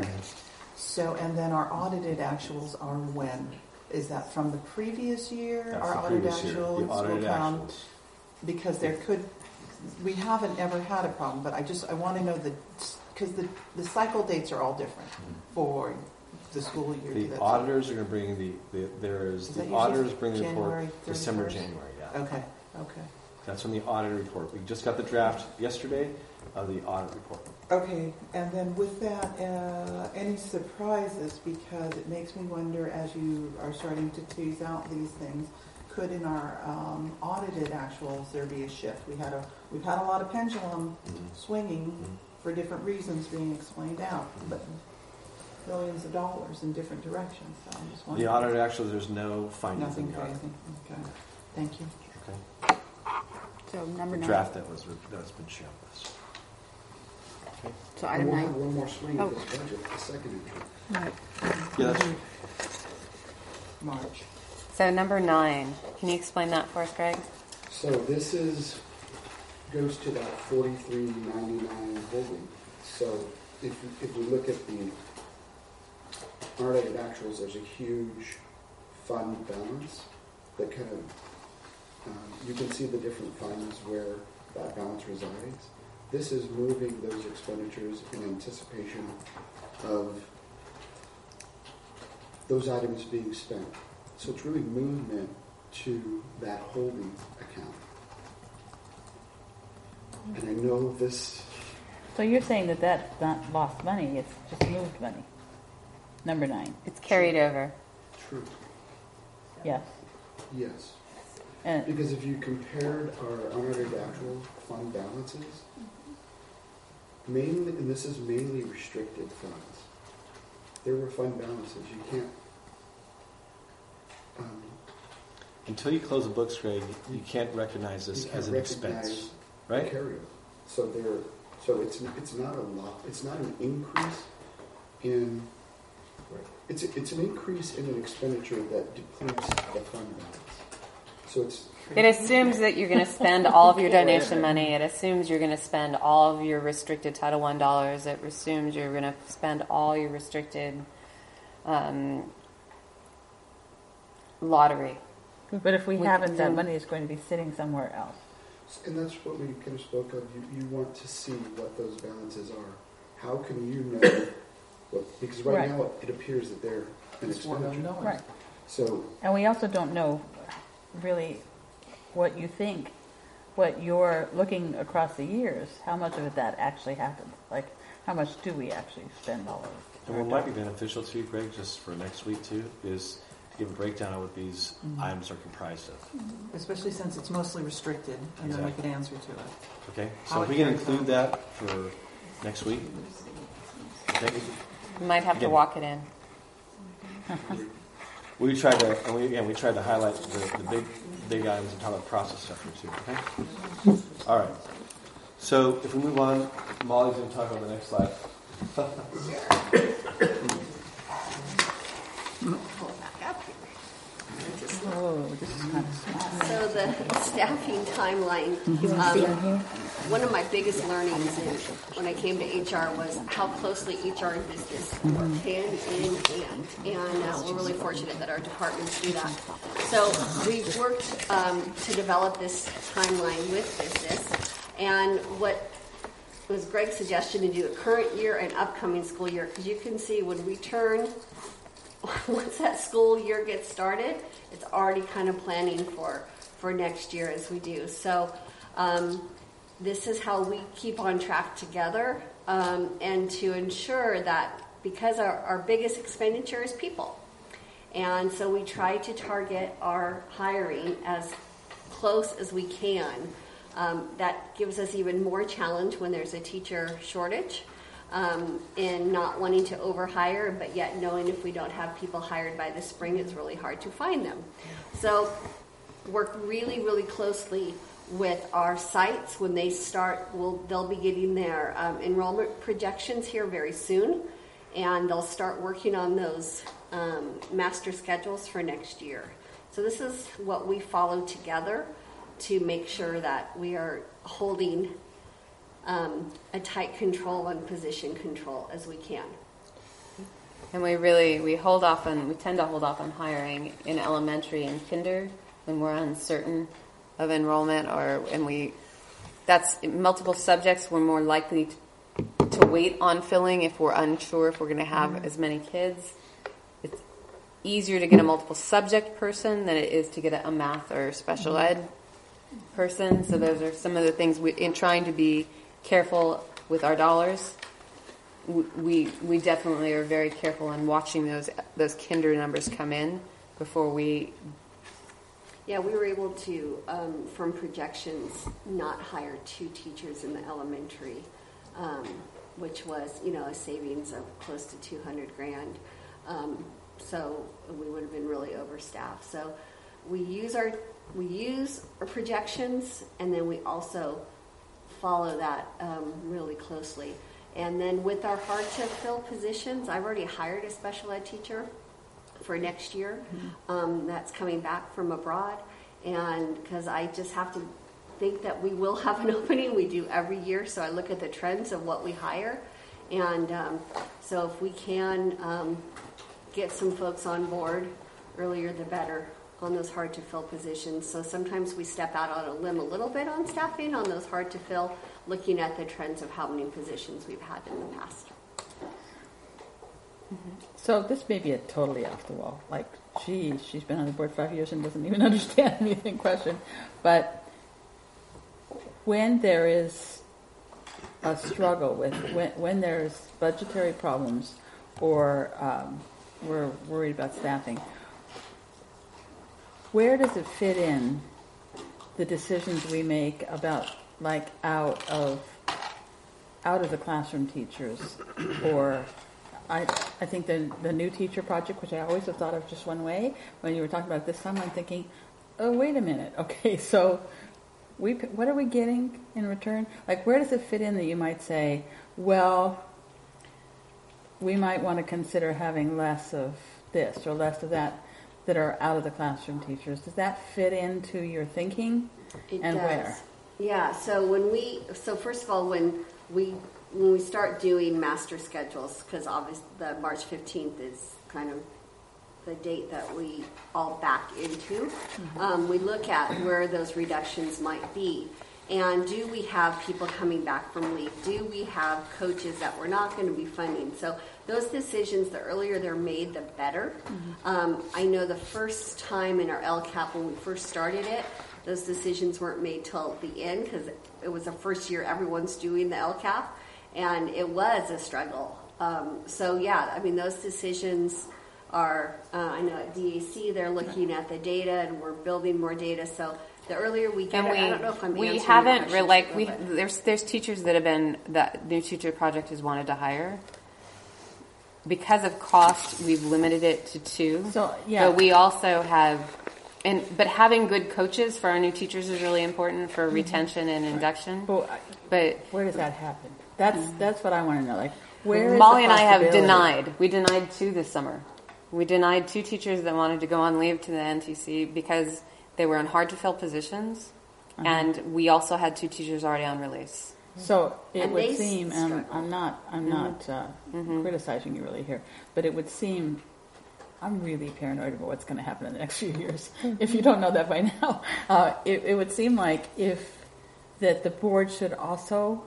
So, and then our audited actuals are when? Is that from the previous year? That's Our the audited previous year, the actuals audited will come, actuals. because there could, we haven't ever had a problem, but I just, I want to know the, because the, the cycle dates are all different for the school year. The That's- auditors are going to bring the, the there is, Is that the usually auditors bring the January report December, thirty-first? January, yeah. Okay, okay. That's when the audit report. We just got the draft yesterday of the audit report. Okay, and then with that, uh, any surprises, because it makes me wonder, as you are starting to tease out these things, could in our um, audited actuals there be a shift? We had a, we've had a lot of pendulum Mhm. swinging Mhm. for different reasons being explained out, but billions of dollars in different directions, so I'm just The wondering. audit actually, there's no findings Nothing in the audit. crazy, okay, thank you. Okay. So number The nine. draft that was that's been shown us. So And item we'll have nine. one more swing Oh. at this budget, the second entry. Right. Yeah, that's March. So number nine, can you explain that for us, Greg? So this is, goes to that forty-three ninety-nine holding. So if, if we look at the unaudited actuals, there's a huge fund balance that kind of, um, you can see the different funds where that balance resides. this is moving those expenditures in anticipation of those items being spent. So it's really movement to that holding account. And I know this... So you're saying that that's not lost money, it's just moved money. Number nine. It's carried over. True. Yes. Yes. And Because if you compared our unaudited actual fund balances, mainly, and this is mainly restricted funds, there were fund balances. You can't... Um, Until you close the books, Greg, you can't recognize this you can't as an recognize expense, the right? carryover. So there, so it's it's not a lot. It's not an increase in. It's a, it's an increase in an expenditure that depletes the fund balance. So it's. It assumes that you're going to spend all of your donation money. It assumes you're going to spend all of your restricted Title One dollars. It assumes you're going to spend all your restricted um, lottery. But if we We- haven't, that then- money is going to be sitting somewhere else. And that's what we kind of spoke of. You, you want to see what those balances are. How can you know what? Because right, Right. now it, it appears that they're an It's one expenditure. unknown. Right. So And we also don't know really what you think, what you're looking across the years, how much of it that actually happens. Like, how much do we actually spend all of it? And what might be beneficial to you, Greg, just for next week too, is to give a breakdown of what these Mhm. items are comprised of. Especially since it's mostly restricted, and then we Exactly. can answer to it. Okay? How So it if we can carries include on. that for next week. Okay? You might have to Again. walk it in. We tried to, and we, again, we tried to highlight the, the big, big items and talk about process stuff here too. Okay. All right. So if we move on, Molly's going to talk about the next slide. Oh, this is kind of small. So the staffing timeline, um, one of my biggest learnings in, when I came to H R was how closely H R and business work hand in hand. And uh, we're really fortunate that our departments do that. So we've worked um, to develop this timeline with business. And what was Greg's suggestion to do a current year and upcoming school year, because you can see when we turn, once that school year gets started, it's already kind of planning for, for next year as we do. So um, this is how we keep on track together um, and to ensure that because our, our biggest expenditure is people. And so we try to target our hiring as close as we can. Um, that gives us even more challenge when there's a teacher shortage. Um, in not wanting to overhire, but yet knowing if we don't have people hired by the spring, it's really hard to find them. So work really, really closely with our sites when they start. We'll, they'll be getting their um, enrollment projections here very soon, and they'll start working on those um, master schedules for next year. So this is what we follow together to make sure that we are holding Um, a tight control on position control as we can. And we really, we hold off on, we tend to hold off on hiring in elementary and kinder when we're uncertain of enrollment or, and we, that's multiple subjects, we're more likely to, to wait on filling if we're unsure if we're going to have mm-hmm. as many kids. It's easier to get a multiple subject person than it is to get a, a math or special mm-hmm. ed person. So those are some of the things we, in trying to be careful with our dollars, we we definitely are very careful in watching those those kinder numbers come in before we. Yeah, we were able to, um, from projections, not hire two teachers in the elementary, um, which was, you know, a savings of close to two hundred grand. Um, so we would have been really overstaffed. So we use our we use our projections, and then we also follow that um, really closely. And then with our hard to fill positions, I've already hired a special ed teacher for next year. Mm-hmm. Um, that's coming back from abroad. And because I just have to think that we will have an opening. We do every year. So I look at the trends of what we hire. And um, so if we can um, get some folks on board earlier, the better on those hard to fill positions. So sometimes we step out on a limb a little bit on staffing on those hard to fill looking at the trends of how many positions we've had in the past. So this may be a totally off the wall, like, gee, she's been on the board five years and doesn't even understand anything question. But when there is a struggle with, when, when there's budgetary problems or um, we're worried about staffing, where does it fit in the decisions we make about, like, out of out of the classroom teachers, or I I think the the new teacher project, which I always have thought of just one way. When you were talking about this summer, I'm thinking, oh, wait a minute, okay, so we what are we getting in return? Like, where does it fit in that you might say, well, we might want to consider having less of this or less of that that are out of the classroom teachers? Does that fit into your thinking? It and does. where? Yeah. So when we, so first of all, when we when we start doing master schedules, because obviously the March fifteenth is kind of the date that we all back into, mm-hmm. um, we look at where those reductions might be. And do we have people coming back from leave? Do we have coaches that we're not going to be funding? So those decisions, the earlier they're made, the better. Mm-hmm. Um, I know the first time in our L C A P when we first started it, those decisions weren't made till the end because it was the first year everyone's doing the L C A P, and it was a struggle. Um, so yeah, I mean, those decisions are, uh, I know at D A C they're looking at the data and we're building more data. So the earlier we get and it, we, I don't know if I'm we answering haven't your re- like question, we but- there's there's teachers that have been that new teacher project has wanted to hire. Because of cost, we've limited it to two. So yeah, but we also have, and but having good coaches for our new teachers is really important for retention and induction. But, but where does that happen? That's that's what I want to know. Like, where is Molly the and I have possibility? denied. We denied two this summer. We denied two teachers that wanted to go on leave to the N T C because they were in hard to fill positions, uh-huh. and we also had two teachers already on release. So it And would they seem, and I'm, struggle. I'm not, I'm Mhm. not uh, Mhm. criticizing you really here, but it would seem, I'm really paranoid about what's going to happen in the next few years. If you don't know that by now, uh, it, it would seem like if that the board should also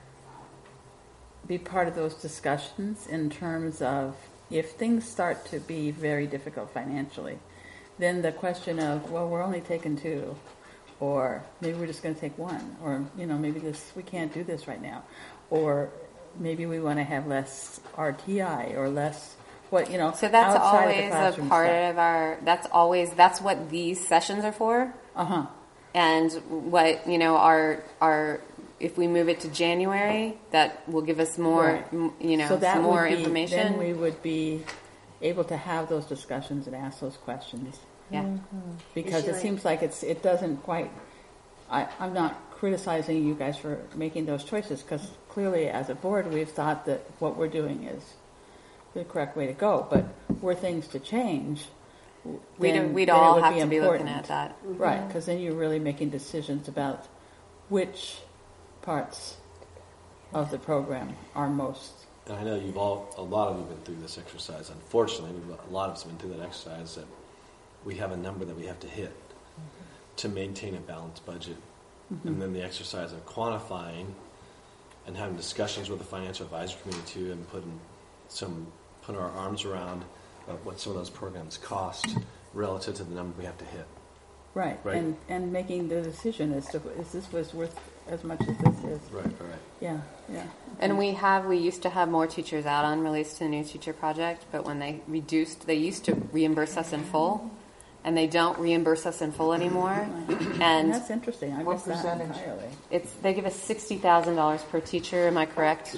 be part of those discussions in terms of if things start to be very difficult financially, then the question of, well, we're only taking two. Or maybe we're just going to take one, or you know, maybe this we can't do this right now, or maybe we want to have less R T I or less what you know. So that's outside of the always a classroom part stuff. of our. That's always that's what these sessions are for. Uh huh. And what you know, our our if we move it to January, that will give us more, Right. m- you know, so that some more would be, information. Then we would be able to have those discussions and ask those questions. Yeah. Because it seems like it's it doesn't quite. I, I'm not criticizing you guys for making those choices because clearly, as a board, we've thought that what we're doing is the correct way to go. But were things to change, We'd, then, we'd then it all would have be to be important. looking at that. Right? Because then you're really making decisions about which parts of the program are most. And I know you've all, a lot of you have been through this exercise. Unfortunately, we've, a lot of us have been through that exercise that we have a number that we have to hit mm-hmm. to maintain a balanced budget. Mm-hmm. And then the exercise of quantifying and having discussions with the financial advisory committee too, and putting some, putting our arms around uh, what some of those programs cost relative to the number we have to hit. Right. Right. And and making the decision as to is this was worth as much as this is. Right, right. Yeah, yeah. And we have, we used to have more teachers out on release to the new teacher project, but when they reduced, they used to reimburse us in full, and they don't reimburse us in full anymore. And that's interesting. I What missed that percentage? entirely. it's, they give us sixty thousand dollars per teacher, am I correct?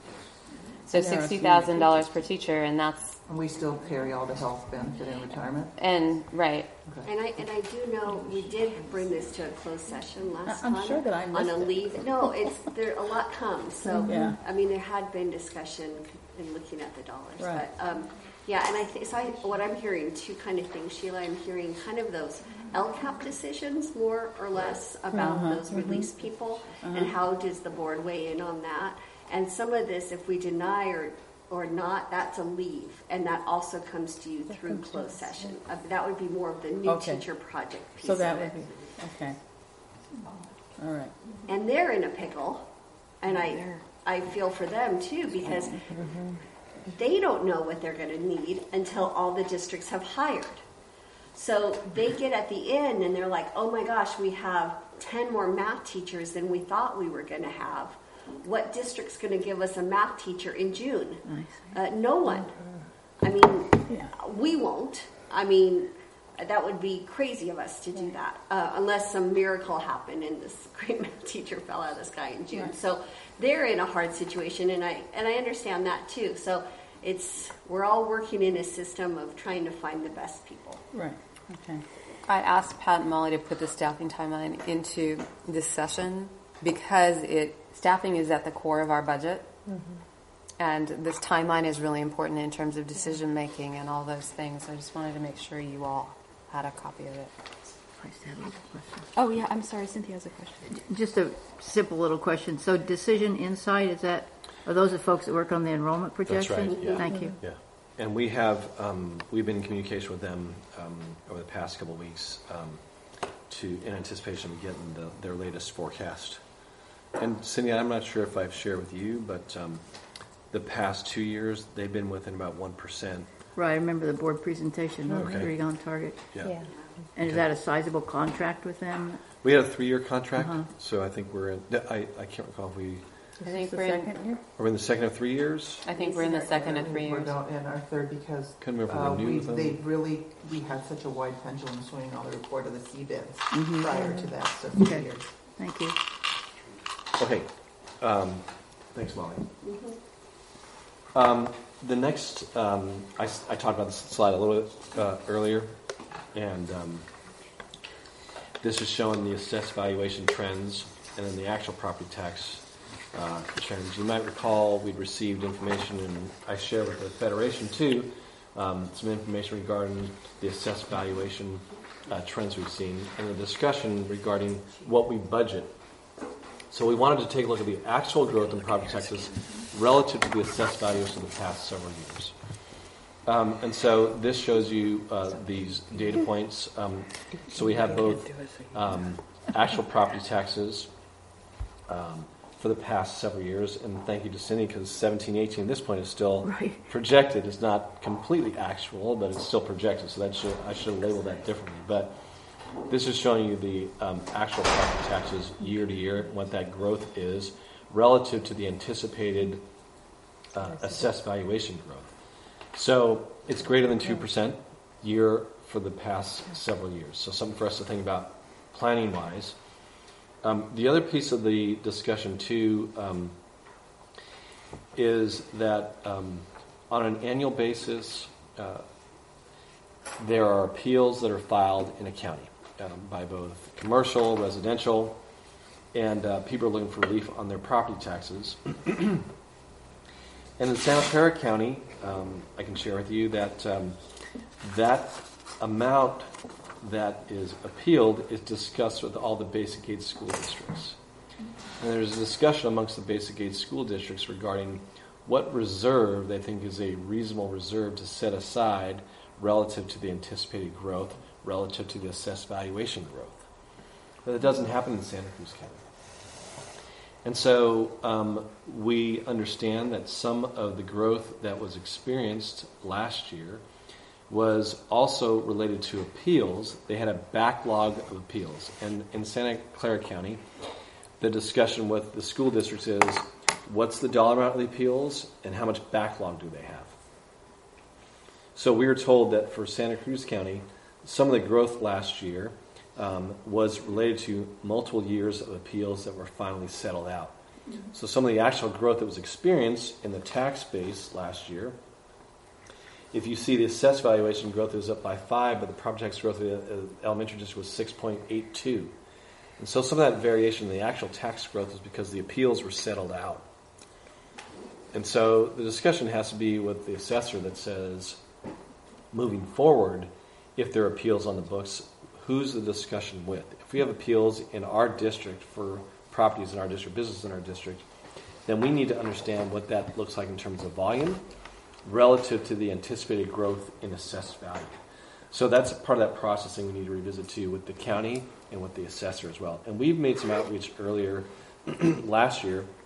So Yeah, sixty thousand dollars per teacher, and that's, And we still carry all the health benefit in retirement? and, right. And I and I do know we did bring this to a closed session last I'm time sure that I on missed a it. leave. No, it's there. A lot comes. So Yeah. I mean, there had been discussion in looking at the dollars, Right. but um, yeah. And I think so. I, what I'm hearing, two kind of things, Sheila. I'm hearing kind of those L C A P decisions, more or less about Uh-huh. those release people, Uh-huh. and how does the board weigh in on that? And some of this, if we deny or or not, that's a leave, and that also comes to you through closed session. Uh, that would be more of the new Okay. teacher project piece So that of would it. be okay. All right. And they're in a pickle And I, I feel for them too, because they don't know what they're going to need until all the districts have hired. So they get at the end and they're like, oh my gosh, we have ten more math teachers than we thought we were going to have. What district's going to give us a math teacher in June? Uh, no one. I mean, we won't. I mean, that would be crazy of us to do that, uh, unless some miracle happened and this great math teacher fell out of the sky in June. Right. So they're in a hard situation, and I and I understand that too. So it's we're all working in a system of trying to find the best people. Right. Okay. I asked Pat and Molly to put the staffing timeline into this session because it staffing is at the core of our budget. Mm-hmm. And this timeline is really important in terms of decision making and all those things. So I just wanted to make sure you all had a copy of it. I just have a question. Oh, yeah, I'm sorry. Cynthia has a question. Just a simple little question. So Decision Insight, is that, are those the folks that work on the enrollment projection? That's right, yeah. Thank you. Yeah. And we have, um, we've been in communication with them um, over the past couple of weeks um, to, in anticipation of getting the, their latest forecast. And Cindy, I'm not sure if I've shared with you, but um, the past two years, they've been within about one percent. Right, I remember the board presentation, Okay. pretty on target. Yeah. Yeah. And is that a sizable contract with them? We had a three-year contract, Uh-huh. so I think we're in, I, I can't recall if we, I think The we're in, second year? are we in the second of three years? I think we're in the second of three We're years. about in our third because Couldn't remember if uh, we we renewed with they them. really we had such a wide pendulum swing on the report of the C bids Mhm. prior to that. So three Okay. years. Thank you. Okay. Um, thanks, Molly. Um, the next, um, I, s- I talked about this slide a little bit uh, earlier, and um, this is showing the assessed valuation trends and then the actual property tax uh, trends. You might recall we'd received information, and I shared with the Federation too, um, some information regarding the assessed valuation uh, trends we've seen, and the discussion regarding what we budget. So we wanted to take a look at the actual growth in property taxes relative to the assessed values of the past several years. Um, and so this shows you uh, these data points. Um, so we have both um, actual property taxes um, for the past several years, and thank you to Cindy, because seventeen eighteen at this point is still Right. projected. It's not completely actual, but it's still projected. So that should, I should have labeled that differently. But this is showing you the um, actual property taxes year to year, what that growth is relative to the anticipated uh, assessed valuation growth. So it's greater than two percent year for the past several years. So something for us to think about planning-wise. Um, the other piece of the discussion, too, um, is that um, on an annual basis, uh, there are appeals that are filed in a county um, by both commercial, residential, and uh, people are looking for relief on their property taxes. And in Santa Clara County, um, I can share with you that um, that amount that is appealed is discussed with all the basic aid school districts. And there's a discussion amongst the basic aid school districts regarding what reserve they think is a reasonable reserve to set aside relative to the anticipated growth, relative to the assessed valuation growth. But it doesn't happen in Santa Cruz County. And so um, we understand that some of the growth that was experienced last year was also related to appeals. They had a backlog of appeals. And in Santa Clara County, the discussion with the school districts is, what's the dollar amount of the appeals and how much backlog do they have? So we were told that for Santa Cruz County, some of the growth last year um, was related to multiple years of appeals that were finally settled out. So some of the actual growth that was experienced in the tax base last year, if you see the assessed valuation growth is up by five, but the property tax growth of the elementary district was six point eight two. And so some of that variation in the actual tax growth is because the appeals were settled out. And so the discussion has to be with the assessor that says, moving forward, if there are appeals on the books, who's the discussion with? If we have appeals in our district for properties in our district, businesses in our district, then we need to understand what that looks like in terms of volume relative to the anticipated growth in assessed value. So that's part of that processing we need to revisit too with the county and with the assessor as well. And we've made some outreach earlier last year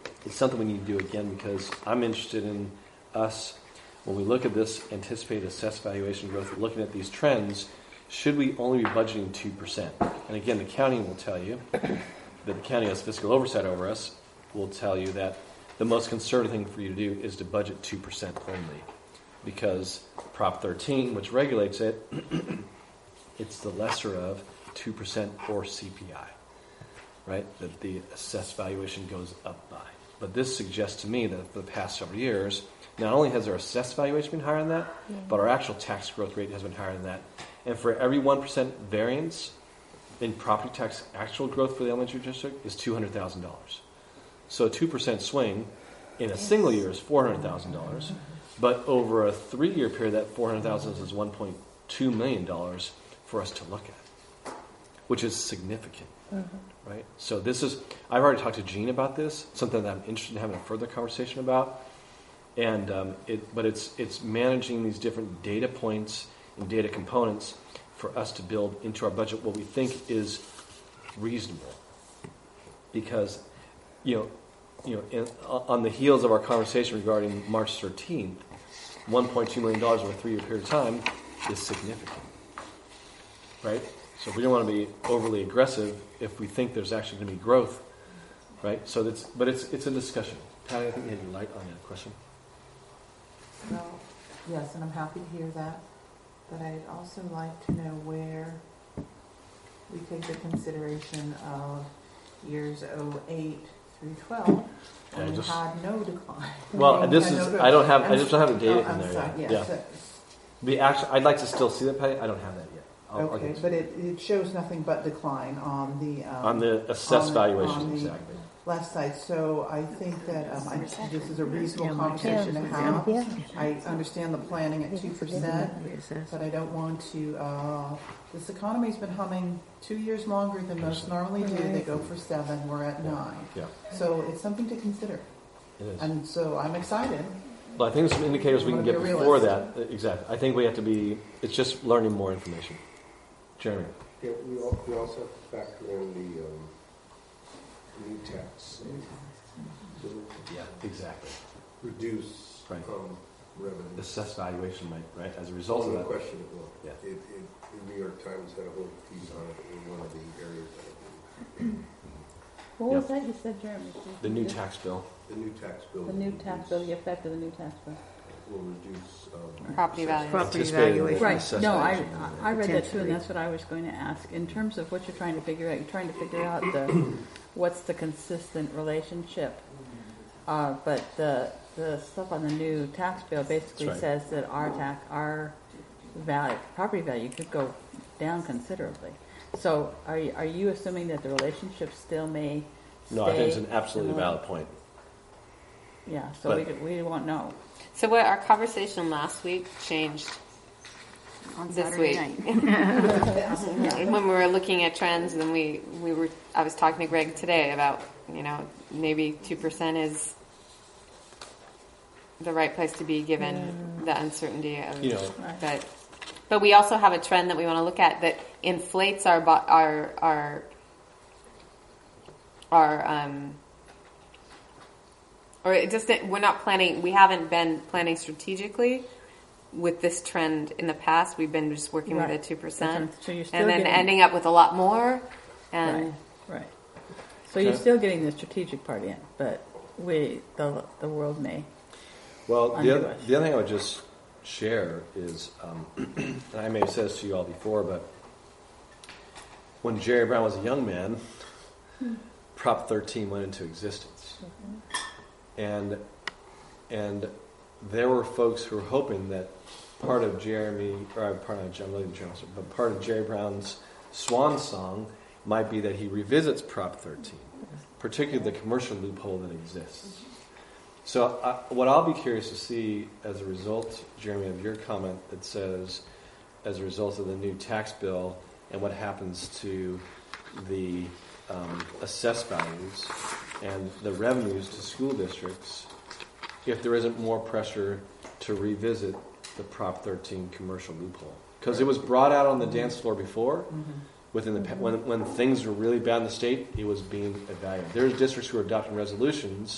it's something we need to do again because I'm interested in us, when we look at this anticipated assessed valuation growth, looking at these trends, should we only be budgeting two percent? And again, the county will tell you, that the county has fiscal oversight over us, will tell you that the most conservative thing for you to do is to budget two percent only. Because Prop thirteen, which regulates it, it's the lesser of two percent or C P I, right? That the assessed valuation goes up by. But this suggests to me that for the past several years, not only has our assessed valuation been higher than that, yeah. but our actual tax growth rate has been higher than that. And for every one percent variance in property tax actual growth for the elementary district is two hundred thousand dollars. So a two percent swing in a single year is four hundred thousand dollars. But over a three-year period, that four hundred thousand dollars is one point two million dollars for us to look at, which is significant, mm-hmm. right? So this is, I've already talked to Gene about this, something that I'm interested in having a further conversation about. And um, it, but it's it's managing these different data points and data components for us to build into our budget what we think is reasonable. Because, you know, you know, in, on the heels of our conversation regarding March thirteenth, one point two million dollars over a three-year period of time is significant, right? So we don't want to be overly aggressive if we think there's actually going to be growth, right? So that's, but it's it's a discussion. Patty, I think you had your light on that question. Well, yes, and I'm happy to hear that. But I'd also like to know where we take the consideration of years oh eight through twelve, and we just, had no decline. Well, this I is, no, I don't have, I'm, I just don't have the data oh, in there sorry, yet. yes, Yeah. so, The actual, I'd like to still see that, Patty. I don't have that yet. I'll, Okay, I'll but it, it shows nothing but decline on the. um, on the assessed on- valuation, on the exactly. Left side, so I think that um, I, this is a reasonable conversation to have. Yeah. I understand the planning at two percent, but I don't want to, uh, this economy's been humming two years longer than most normally do. They go for seven, we're at nine. Yeah, So it's something to consider. it is. And so I'm excited. Well, I think there's some indicators we I can wanna get be a before realist. that. Exactly. I think we have to be, it's just learning more information. Jeremy. Yeah, we al- we also have to factor in the um, new tax. So Yeah, exactly. reduce Right. um, revenue. The assessed valuation might, right, as a result of No that. question it will. Yeah. It, it, the New York Times had a whole piece on it in one of the areas that I did. What was Yep. that you said, Jeremy? The new tax bill. The new tax bill. The new will tax bill, reduce- the effect of the new tax bill. Will reduce. Um, Property assessed- value. Property Anticipated valuation. Right, assessed no, I, valuation. I read that too, and Potentially. that's what I was going to ask. In terms of what you're trying to figure out, you're trying to figure out the, what's the consistent relationship. Uh, but the, the stuff on the new tax bill basically That's says that our tax, our value, property value could go down considerably. So are you, are you assuming that the relationship still may stay? No, I think it's an absolutely similar? valid point. Yeah, so But- we, could- we won't know. So what our conversation last week changed On this Saturday week. night. When we were looking at trends, and we, we were, I was talking to Greg today about, you know, maybe two percent is the right place to be given the uncertainty of You know, that. But we also have a trend that we want to look at that inflates our bo- our our our um or it just we're not planning. We haven't been planning strategically with this trend in the past. We've been just working Right. with a two percent, So you're still and then getting- ending up with a lot more. And Right, right. So you're Okay. still getting the strategic part in, but we, the, the world may. Well, Undo the other, us. the other thing I would just share is, um, and I may have said this to you all before, but when Jerry Brown was a young man, Prop thirteen went into existence. And and there were folks who were hoping that part of Jeremy, or part of John William Johnson, but part of Jerry Brown's swan song might be that he revisits Prop thirteen, particularly the commercial loophole that exists. So uh, what I'll be curious to see as a result, Jeremy, of your comment that says, as a result of the new tax bill and what happens to the um, assessed values and the revenues to school districts, if there isn't more pressure to revisit the Prop thirteen commercial loophole. Because it was brought out on the dance floor before, within the when, when things were really bad in the state, it was being evaluated. There's districts who are adopting resolutions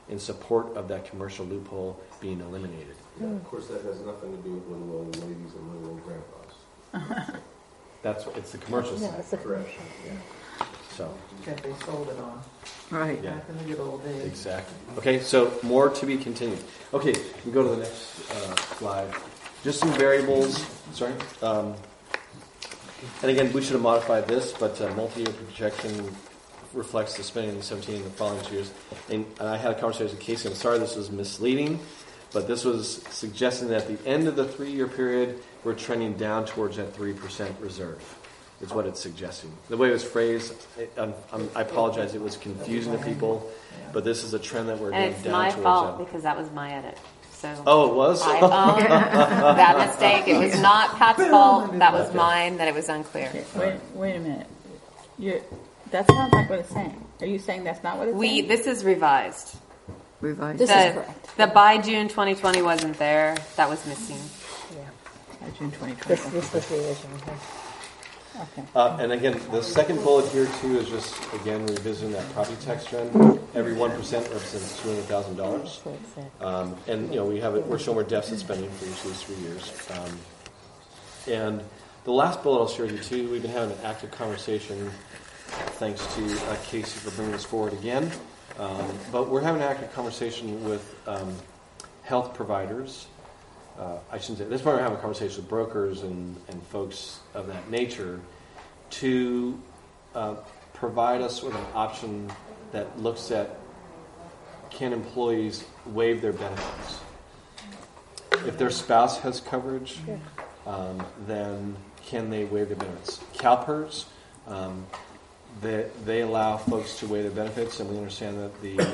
in support of that commercial loophole being eliminated. Yeah, of course, that has nothing to do with little old ladies and little old grandpas. That's it's the commercial Yeah, side. it's a Correct. commercial. Yeah. So That they sold it on Right. yeah, back in the good old days. exactly. Okay, so more to be continued. Okay, we go to the next uh, slide. Just some variables. Sorry. Um, and again, we should have modified this, but uh, multi-year projection reflects the spending in seventeen and the following two years. And, and I had a conversation with Casey. I'm sorry this was misleading, but this was suggesting that at the end of the three-year period, we're trending down towards that three percent reserve. Is what it's suggesting. The way it was phrased, it, um, um, I apologize, it was confusing to people, but this is a trend that we're And going it's down my towards fault that. because that was my edit. So Oh, it was? I own that mistake. It was not Pat's fault. That was mine. That it was unclear. Okay, wait, wait a minute. You're, that's not like what it's saying. Are you saying that's not what it's We saying? this is revised. Revised. This is The, correct. the by June twenty twenty wasn't there. That was missing. By June twenty This, twenty. this was the original. Okay. Uh, and again, the second bullet here too is just, again, revisiting that property tax trend. Every one percent represents two hundred thousand dollars. That's what it said. Um, and, you know, we have it, we're showing we're deficit spending for each of these three years. Um, and the last bullet I'll share with you too, we've been having an active conversation, thanks to uh, Casey for bringing this forward again. Um, but we're having an active conversation with um, health providers. Uh, I shouldn't say, this point we're having a conversation with brokers and, and folks of that nature to uh, provide us with an option that looks at, can employees waive their benefits? If their spouse has coverage, um, then can they waive their benefits? CalPERS, um, they, they allow folks to waive their benefits, and we understand that the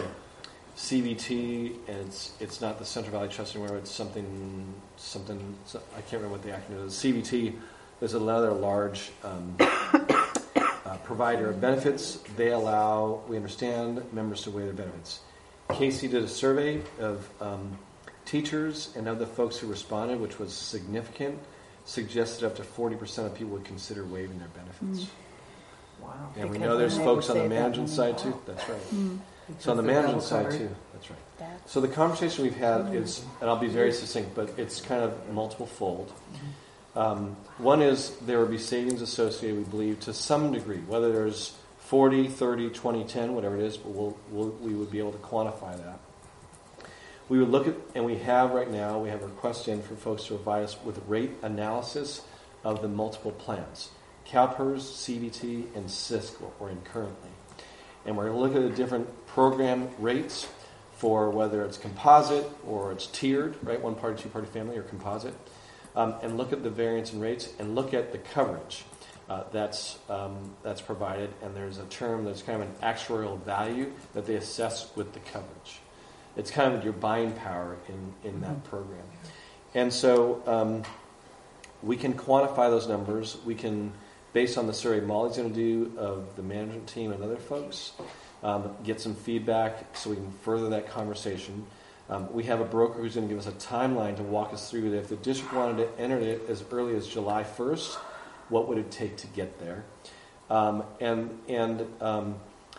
C V T, and it's, it's not the Central Valley Trust anymore, it's something, something, I can't remember what the acronym is. C V T is another large um, uh, provider of benefits. They allow, we understand, members to waive their benefits. Casey did a survey of um, teachers, and of the folks who responded, which was significant, suggested up to forty percent of people would consider waiving their benefits. Mm. Wow. And we Because know there's then they folks would on the save that management money. side too. That's right. Mm. So on the Because they're management side double too. covered. That's right. That's So the conversation we've had is, and I'll be very succinct, but it's kind of multiple fold. Um, one is there will be savings associated, we believe, to some degree, whether there's forty, thirty, twenty, ten, whatever it is, but we'll, we'll, we would be able to quantify that. We would look at, and we have right now, we have a request in for folks to provide us with rate analysis of the multiple plans. CalPERS, C V T, and S I S C, what we're in currently. And we're going to look at the different program rates for whether it's composite or it's tiered, right? One party, two party family, or composite. Um, and look at the variance in rates and look at the coverage uh, that's um, that's provided. And there's a term that's kind of an actuarial value that they assess with the coverage. It's kind of your buying power in, in that program. And so um, we can quantify those numbers. We can, based on the survey Molly's going to do of the management team and other folks, um, get some feedback so we can further that conversation. Um, we have a broker who's going to give us a timeline to walk us through that. If the district wanted to enter it as early as July first, what would it take to get there? Um, and and um,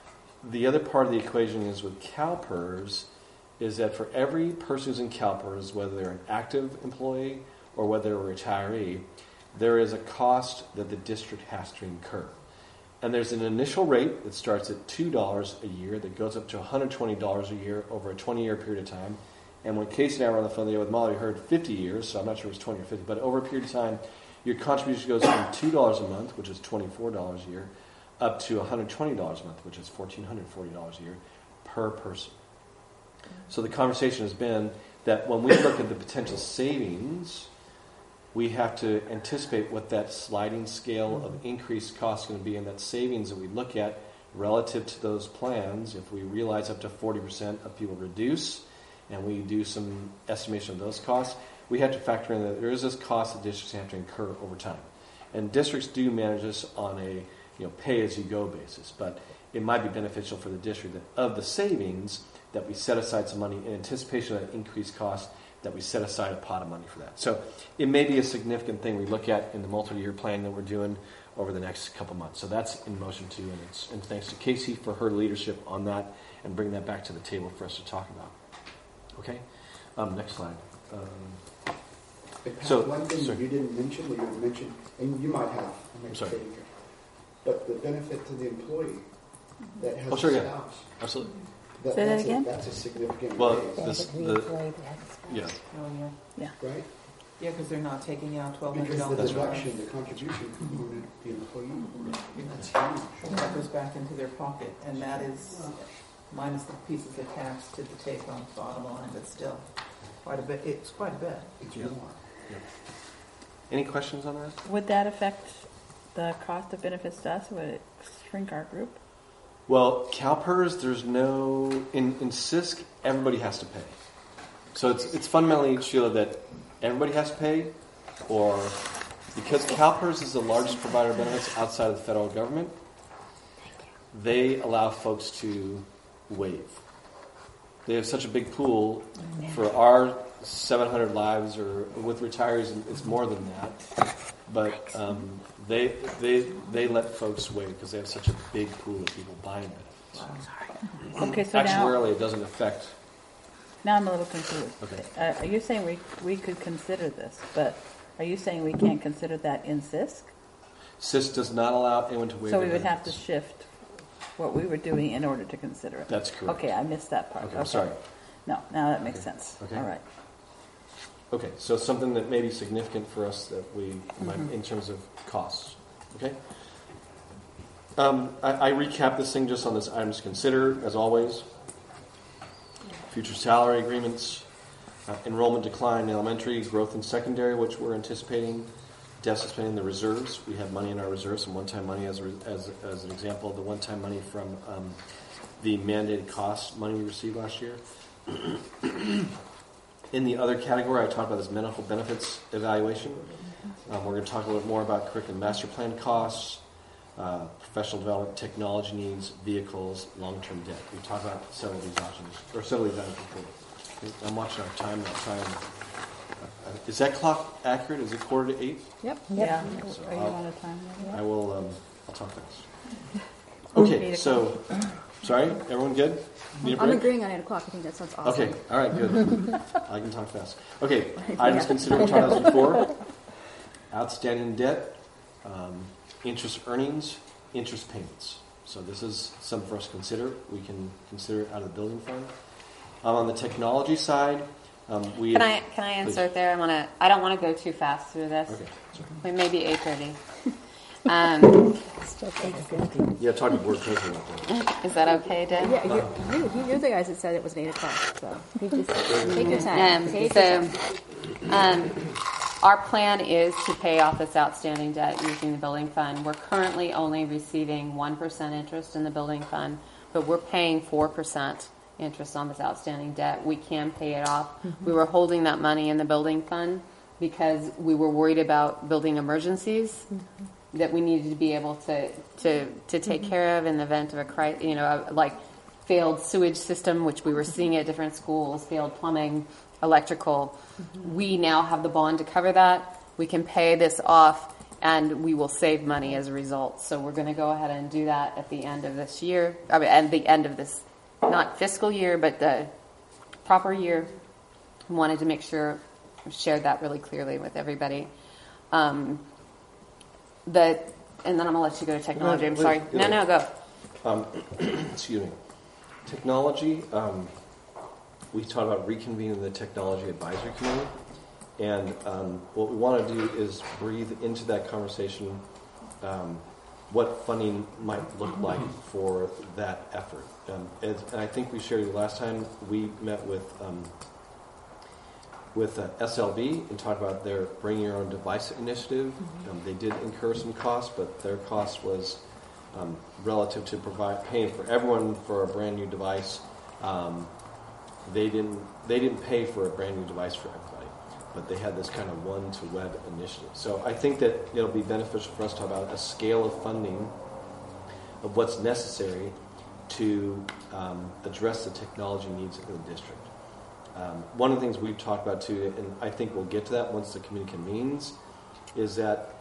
the other part of the equation is with CalPERS, is that for every person who's in CalPERS, whether they're an active employee or whether they're a retiree, there is a cost that the district has to incur. And there's an initial rate that starts at two dollars a year that goes up to one hundred twenty dollars a year over a twenty-year period of time. And when Casey and I were on the phone the other day with Molly, we heard fifty years, so I'm not sure if it's twenty or fifty, but over a period of time, your contribution goes from two dollars a month, which is twenty-four dollars a year, up to one hundred twenty dollars a month, which is one thousand four hundred forty dollars a year per person. So the conversation has been that when we look at the potential savings, we have to anticipate what that sliding scale of increased cost is going to be, and that savings that we look at relative to those plans. If we realize up to forty percent of people reduce, and we do some estimation of those costs, we have to factor in that there is this cost that districts have to incur over time. And districts do manage this on a you know pay-as-you-go basis, but it might be beneficial for the district that of the savings that we set aside some money in anticipation of that increased cost, that we set aside a pot of money for that. So it may be a significant thing we look at in the multi-year plan that we're doing over the next couple months. So that's in motion too, and, it's, and thanks to Casey for her leadership on that and bringing that back to the table for us to talk about. Okay, um, next slide. Um, Hey, Pat, so, one thing sorry. you didn't mention, or you had mentioned, and you might have, I may Sorry. say here, but the benefit to the employee that has Oh, sure, a yeah. spouse. Absolutely. That, Say that that's again? A, that's a significant Well, raise, this, Benefit the, employee that has a spouse. yeah. Oh, yeah. right? Yeah, because they're not taking out twelve hundred Because the dollars. deduction, the contribution component, the employee, that's huge. That goes back into their pocket, and that is minus the pieces of tax to the take on the bottom line, but still, quite a bit, it's quite a bit. It's Yeah. more. Any questions on that? Would that affect the cost of benefits to us? Would it shrink our group? Well, CalPERS, there's no in, in C I S C. Everybody has to pay. So it's it's fundamentally, Sheila, that everybody has to pay, or because CalPERS is the largest provider of benefits outside of the federal government, they allow folks to waive. They have such a big pool for our seven hundred lives, or with retirees, it's more than that. But um, they they they let folks waive because they have such a big pool of people buying benefits. Okay, so now, Actuarially, it doesn't affect. now I'm a little confused. Okay. Uh, are you saying we, we could consider this, but are you saying we can't consider that in C I S C I S does not allow anyone to C? waive. So we their would have to benefits. shift what we were doing in order to consider it. That's correct. Okay, I missed that part. Okay, I'm sorry. No, now that makes Okay. sense. Okay. All right. Okay, so something that may be significant for us that we, might, Mhm. in terms of costs. Okay. Um, I, I recap this thing just on this items to consider, as always. Future salary agreements, uh, enrollment decline in elementary, growth in secondary, which we're anticipating. Deficit spending, the reserves. We have money in our reserves, some one-time money as, a, re- as, as an example of the one-time money from um, the mandated cost money we received last year. In the other category, I talked about this medical benefits evaluation. Um, we're going to talk a little bit more about curriculum master plan costs, uh, professional development, technology needs, vehicles, long-term debt. We talked about several of these options, or several of these items before. I'm watching our time. I'll try and, uh, is that clock accurate? Is it quarter to eight? Yep. Yep. Yeah. So Are you I'll- on a time? I will. Um, I'll talk fast. Okay, so sorry, everyone good? Need a I'm break? agreeing on eight o'clock. I think that sounds awesome. Okay, all right, good. I can talk fast. Okay, items considered, we talked about this before. Outstanding debt, um, interest earnings, interest payments. So this is something for us to consider. We can consider it out of the building fund. Um, on the technology side, um, we Can I can I insert there? I want to. I don't want to go too fast through this. Okay, sorry. We may be eight thirty. Um, Still eight fifty. Yeah, talk to board president about that. is that okay, Deb? Yeah, you're, you, you're the guys that said it was an eight o'clock, so you just take your time. Um, Take your so, time. um, our plan is to pay off this outstanding debt using the building fund. We're currently only receiving one percent interest in the building fund, but we're paying four percent interest on this outstanding debt. We can pay it off. Mm-hmm. We were holding that money in the building fund because we were worried about building emergencies Mm-hmm. that we needed to be able to to, to take care of in the event of a crisis, you know, like failed sewage system, which we were seeing at different schools, failed plumbing, electrical. Mm-hmm. We now have the bond to cover that. We can pay this off, and we will save money as a result. So we're going to go ahead and do that at the end of this year, I mean, at the end of this, not fiscal year, but the proper year. Wanted to make sure I shared that really clearly with everybody. Um, the and then I'm going to let you go to technology. I'm Wait, sorry. wait, No, no, go. Um, excuse me. Technology, um, we talked about reconvening the technology advisory committee, and um, what we want to do is breathe into that conversation um, what funding might look like for that effort. Um, and, and I think we shared the last time we met with um, with uh, S L B and talked about their Bring Your Own Device initiative. Mm-hmm. Um, they did incur some costs, but their cost was um, relative to provide paying for everyone for a brand new device. Um, they didn't they didn't pay for a brand new device for everybody, but they had this kind of one to web initiative. So I think that it'll be beneficial for us to talk about a scale of funding of what's necessary to um, address the technology needs of the district. Um, one of the things we've talked about too, and I think we'll get to that once the committee convenes, is that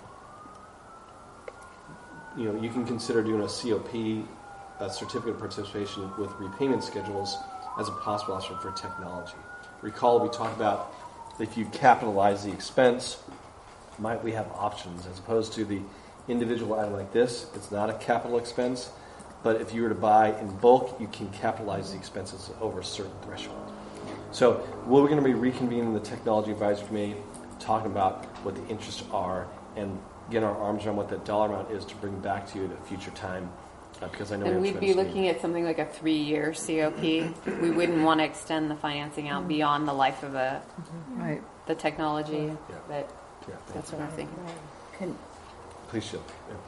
you know you can consider doing a C O P, a certificate of participation with repayment schedules as a possible option for technology. Recall we talked about if you capitalize the expense, might we have options as opposed to the individual item like this? It's not a capital expense, but if you were to buy in bulk, you can capitalize the expenses over a certain threshold. So we're going to be reconvening the Technology Advisory Committee, talking about what the interests are, and getting our arms around what that dollar amount is to bring back to you at a future time. Uh, because I know and we we'd be looking at something like a three-year C O P. We wouldn't want to extend the financing out beyond the life of a Right. the technology. Yeah. But Yeah, that's what I'm thinking. Can, Please, Sheila.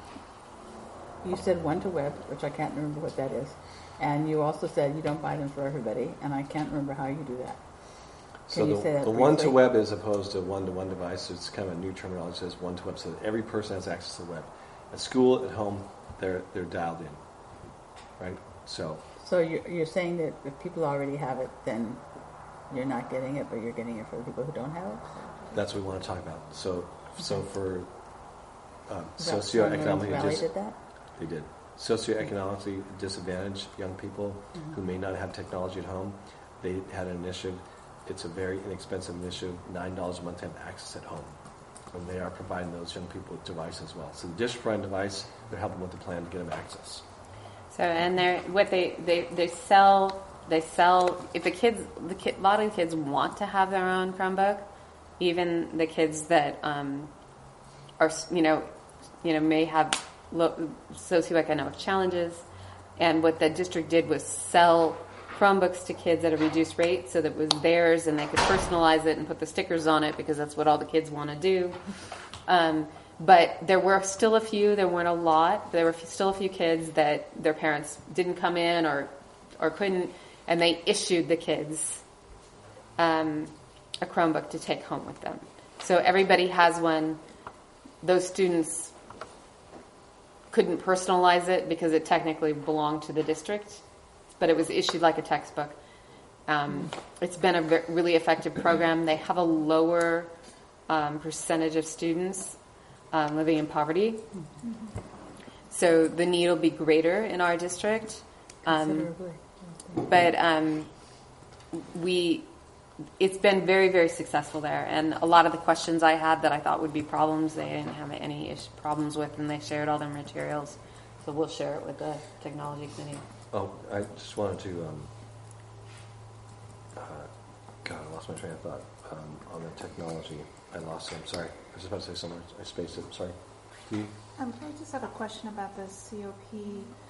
Yeah. you said one to web, which I can't remember what that is, and you also said you don't buy them for everybody, and I can't remember how you do that. So Can you the, say that the one to briefly? web is opposed to one to one device. It's kind of a new terminology. It says one to web, so that every person has access to the web. At school, at home, they're they're dialed in, right? So So you're, you're saying that if people already have it, then you're not getting it, but you're getting it for the people who don't have it? that's what we want to talk about. So so for um, Is that Someone socioeconomically Valley dis- did that? they did socioeconomically disadvantaged young people Mm-hmm. who may not have technology at home. They had an initiative. It's a very inexpensive initiative, nine dollars a month to have access at home. And they are providing those young people with devices as well. So the district providing device, they're helping with the plan to get them access. So and they're what they, they, they sell they sell if the kids the kid, a lot of the kids want to have their own Chromebook, even the kids that um, are you know you know may have low, socioeconomic challenges, and what the district did was sell Chromebooks to kids at a reduced rate so that it was theirs and they could personalize it and put the stickers on it because that's what all the kids want to do. Um, but there were still a few, there weren't a lot, but there were still a few kids that their parents didn't come in or, or couldn't, and they issued the kids um, a Chromebook to take home with them. So everybody has one. Those students couldn't personalize it because it technically belonged to the district, but it was issued like a textbook. Um, it's been a ve- really effective program. They have a lower um, percentage of students um, living in poverty, so the need will be greater in our district. Um, Considerably. but um, we, it's been very, very successful there. And a lot of the questions I had that I thought would be problems, they didn't have any ish- problems with, and they shared all their materials. So we'll share it with the technology committee. Oh, I just wanted to, um, uh, God, I lost my train of thought um, on the technology. I lost it. I'm sorry. I was just about to say something. I spaced it. Sorry. Do you? Um, I just have a question about the C O P.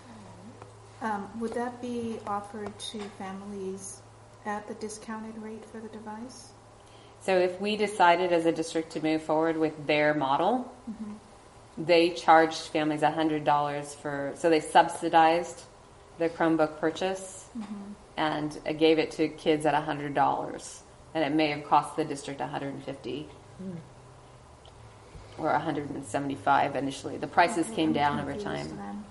Um, would that be offered to families at the discounted rate for the device? So if we decided as a district to move forward with their model, they charged families one hundred dollars for, so they subsidized the Chromebook purchase and uh, gave it to kids at one hundred dollars. And it may have cost the district one hundred fifty dollars or one hundred seventy-five dollars initially. The prices Okay, came I'm down over confused time. then.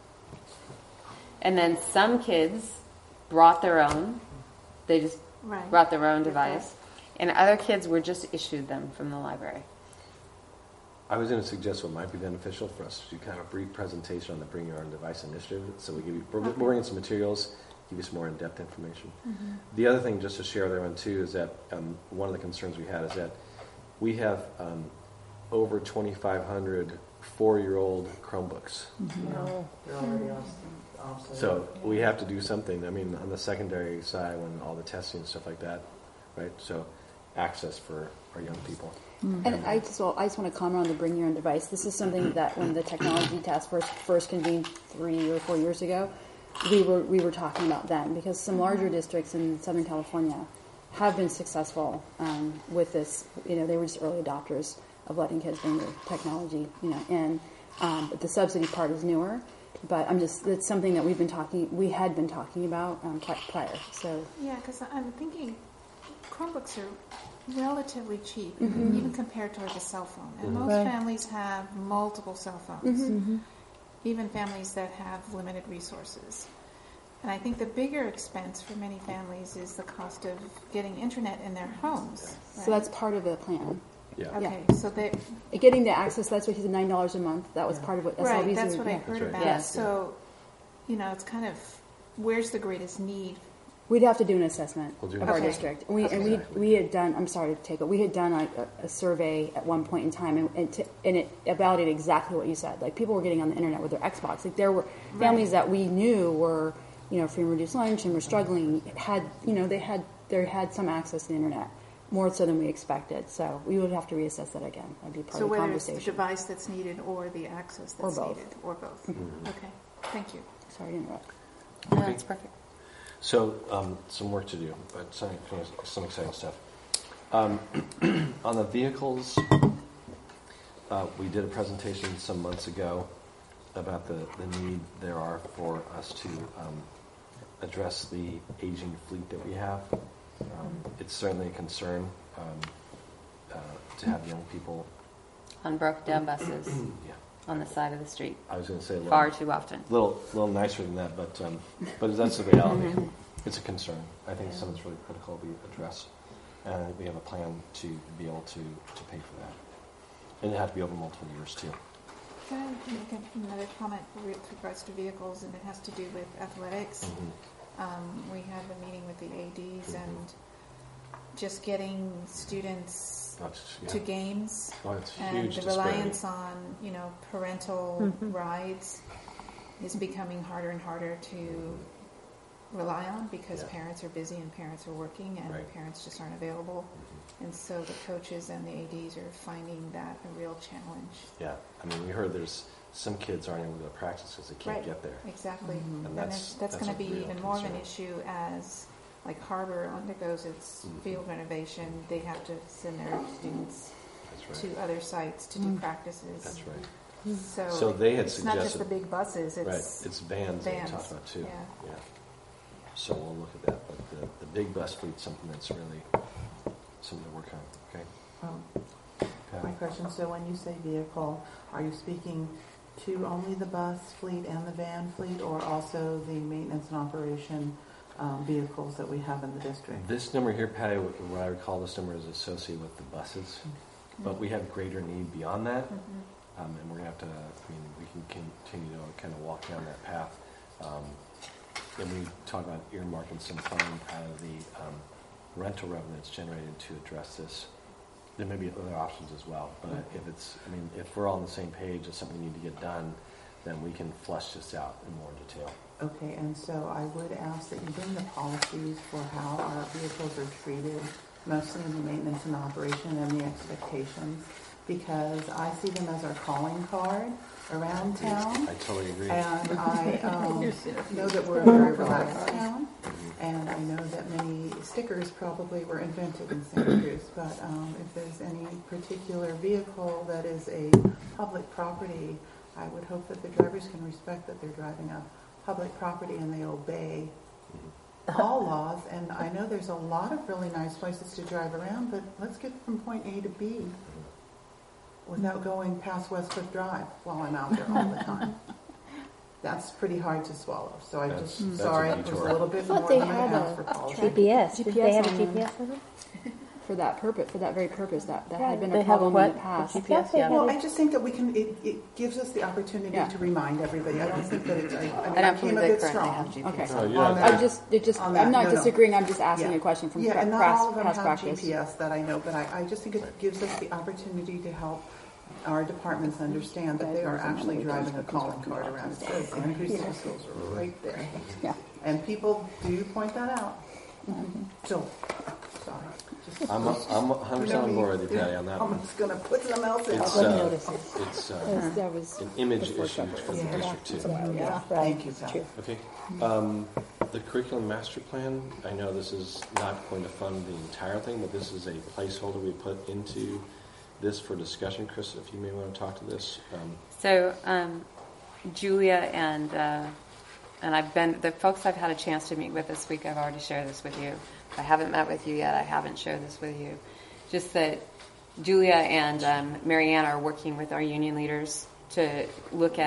And then some kids brought their own. They just Right. brought their own Okay. device. And other kids were just issued them from the library. I was going to suggest what might be beneficial for us to do kind of a brief presentation on the Bring Your Own Device initiative. So we give you, we're, we're bringing some materials, give you some more in-depth information. The other thing, just to share with everyone too, is that um, one of the concerns we had is that we have um, over twenty-five hundred four-year-old Chromebooks. No, they're already obs- obsolete. So we have to do something. I mean, on the secondary side, when all the testing and stuff like that, right? So access for our young people. And I just, well, I just want to comment on the Bring Your Own Device. This is something that when the Technology Task Force first convened three or four years ago, we were we were talking about then, because some larger districts in Southern California have been successful um, with this. You know, they were just early adopters of letting kids bring their technology. You know, and um, but the subsidy part is newer. But I'm just, it's something that we've been talking, we had been talking about um, quite prior. So Yeah, because I'm thinking Chromebooks are relatively cheap, Mm-hmm. even compared to like a cell phone. And Mhm. most Right. families have multiple cell phones, Mm-hmm. even families that have limited resources. And I think the bigger expense for many families is the cost of getting internet in their homes. Right? So that's part of the plan. Yeah. Okay, Yeah. so they, Getting the access, that's what he said, nine dollars a month. That was part of what S L right, Bs that's are- what I yeah. heard That's right. about. Yes. So, you know, it's kind of, where's the greatest need? We'd have to do an assessment We'll do of an our assessment. district. And we, and we, Exactly. we had done, I'm sorry to take it, we had done a, a survey at one point in time, and, and, to, and it validated exactly what you said. Like, people were getting on the internet with their Xbox. Like, there were families that we knew were, you know, free and reduced lunch and were struggling, had, you know, they had, they had some access to the internet, more so than we expected. So we would have to reassess that again. That'd be part So of the whether it's the conversation. device that's needed or the access Or that's both. needed, or both. Mhm. Okay, thank you. Sorry to interrupt. No, Okay. it's perfect. So, um, some work to do, but some, some exciting stuff. Um, on the vehicles, uh, we did a presentation some months ago about the, the need there are for us to um, address the aging fleet that we have. Um, it's certainly a concern um, uh, to have young people. On broke down buses Yeah, on the side of the street. I was going to say a little, Far too often. little, little nicer than that, but um, but that's the reality. It's a concern. I think it's something that's really critical we address, and we have a plan to be able to, to pay for that. And it had to be over multiple years too. Can I make another comment with regards to vehicles, and it has to do with athletics? Mm-hmm. Um, we had a meeting with the A Ds, Mhm. and just getting students That's, yeah. to games, Oh, it's and huge the disparity. reliance on, you know, parental rides is becoming harder and harder to rely on because Yeah. parents are busy and parents are working and Right. parents just aren't available. Mhm. And so the coaches and the A Ds are finding that a real challenge. Yeah, I mean, we heard there's some kids aren't able to go to practice because they can't Right. get there. Exactly. And And that's- that's, that's that's going a to be real even more of an concern. issue as, like, Harbor undergoes its Mhm. field renovation. They have to send their students That's right. to other sites to do practices. That's right. So, So they had it's not just suggested- the big buses. It's Right, it's vans, that we vans, talked about too. yeah. Yeah. So we'll look at that, but the, the big bus fleet's something that's really something to work on. Okay. Um, Okay. My question, so when you say vehicle, are you speaking to only the bus fleet and the van fleet, or also the maintenance and operation um, vehicles that we have in the district? This number here, Patty, what what I recall, this number is associated with the buses, but we have greater need beyond that, Mhm. um, and we're gonna have to. I mean, we can continue to kind of walk down that path. Um, and we talk about earmarking some fund out of the um, rental revenue that's generated to address this. There may be other options as well, but if it's, I mean, if we're all on the same page, it's something we need to get done, then we can flesh this out in more detail. Okay, and so I would ask that you bring the policies for how our vehicles are treated, mostly in the maintenance and operation and the expectations, because I see them as our calling card around town. I totally agree. And I um, know that we're a very relaxed town, and I know that many stickers probably were invented in Santa Cruz, but um, if there's any particular vehicle that is a public property, I would hope that the drivers can respect that they're driving a public property and they obey all laws. And I know there's a lot of really nice places to drive around, but let's get from point A to B without going past West Cliff Drive while I'm out there all the time. That's pretty hard to swallow. So I That's- just, that's a sorry, it was detour. a little bit I thought more they than I had asked a for policy. G P S. Did they have a on G them. P S on them? For that purpose, for that very purpose, that, that Yeah, had been they a have problem what? in the past. G P S, yeah. Well, I just think that we can, it, it gives us the opportunity Yeah. to remind everybody. I don't think that it's, I, I mean, I I don't came believe a they bit currently strong. have G P S. Okay. Oh, yeah. On I that. just, it just, On that, I'm not no, no. disagreeing, I'm just asking Yeah. a question from Yeah, pra- and not past, all of them past have practice. G P S that I know, but I, I just think it gives us the opportunity to help our departments understand that they are actually driving a calling card around. It says Santa Cruz City Schools are right there. Yeah. And people do point that out. So, sorry. Just- I'm, I'm one hundred percent on board with you, Patty, on that I'm one. just gonna put some else in. It's, Public uh, notices. it's uh, That was- that was an image before issue Trump. for the Yeah. district too. Yeah, Right. thank you, It's Pat. true. Okay. Um, the curriculum master plan, I know this is not going to fund the entire thing, but this is a placeholder we put into this for discussion. Chris, if you may want to talk to this. Um, So um, Julia and uh, and I've been the folks I've had a chance to meet with this week. I've already shared this with you. If I haven't met with you yet, I haven't shared this with you. Just that Julia and um, Marianne are working with our union leaders to look at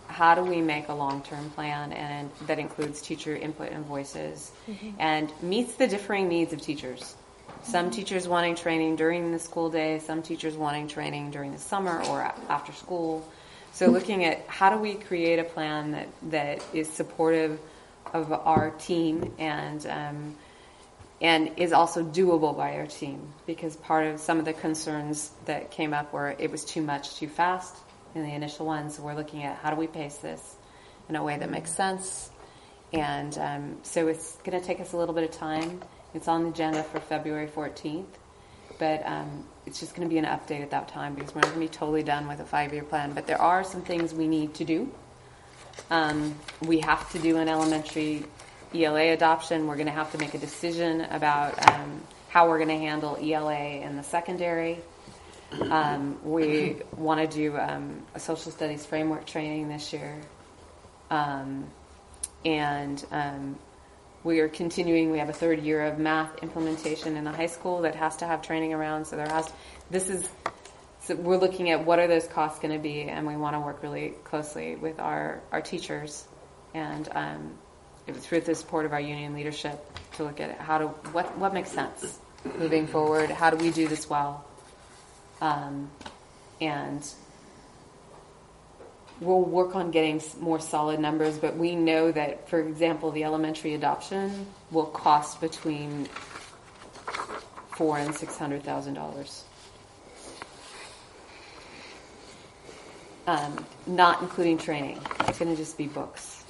how do we make a long-term plan and that includes teacher input and voices mm-hmm. and meets the differing needs of teachers. Some mm-hmm. teachers wanting training during the school day, some teachers wanting training during the summer or after school. So looking at how do we create a plan that, that is supportive of our team and um, and is also doable by our team, because part of some of the concerns that came up were it was too much too fast in the initial ones. So we're looking at how do we pace this in a way that makes sense. And um, so it's going to take us a little bit of time. It's on the agenda for February fourteenth, but um, it's just going to be an update at that time because we're not going to be totally done with a five-year plan. But there are some things we need to do. Um, we have to do an elementary E L A adoption. We're going to have to make a decision about um, how we're going to handle E L A in the secondary. Um, we want to do um, a social studies framework training this year. Um, and um, we are continuing, we have a third year of math implementation in the high school that has to have training around. So there has, this is, so we're looking at what are those costs going to be, and we want to work really closely with our, our teachers and um, through the support of our union leadership to look at how to, what, what makes sense moving forward. How do we do this well? Um, and we'll work on getting more solid numbers, but we know that, for example, the elementary adoption will cost between four and six hundred thousand dollars, um, not including training. It's going to just be books.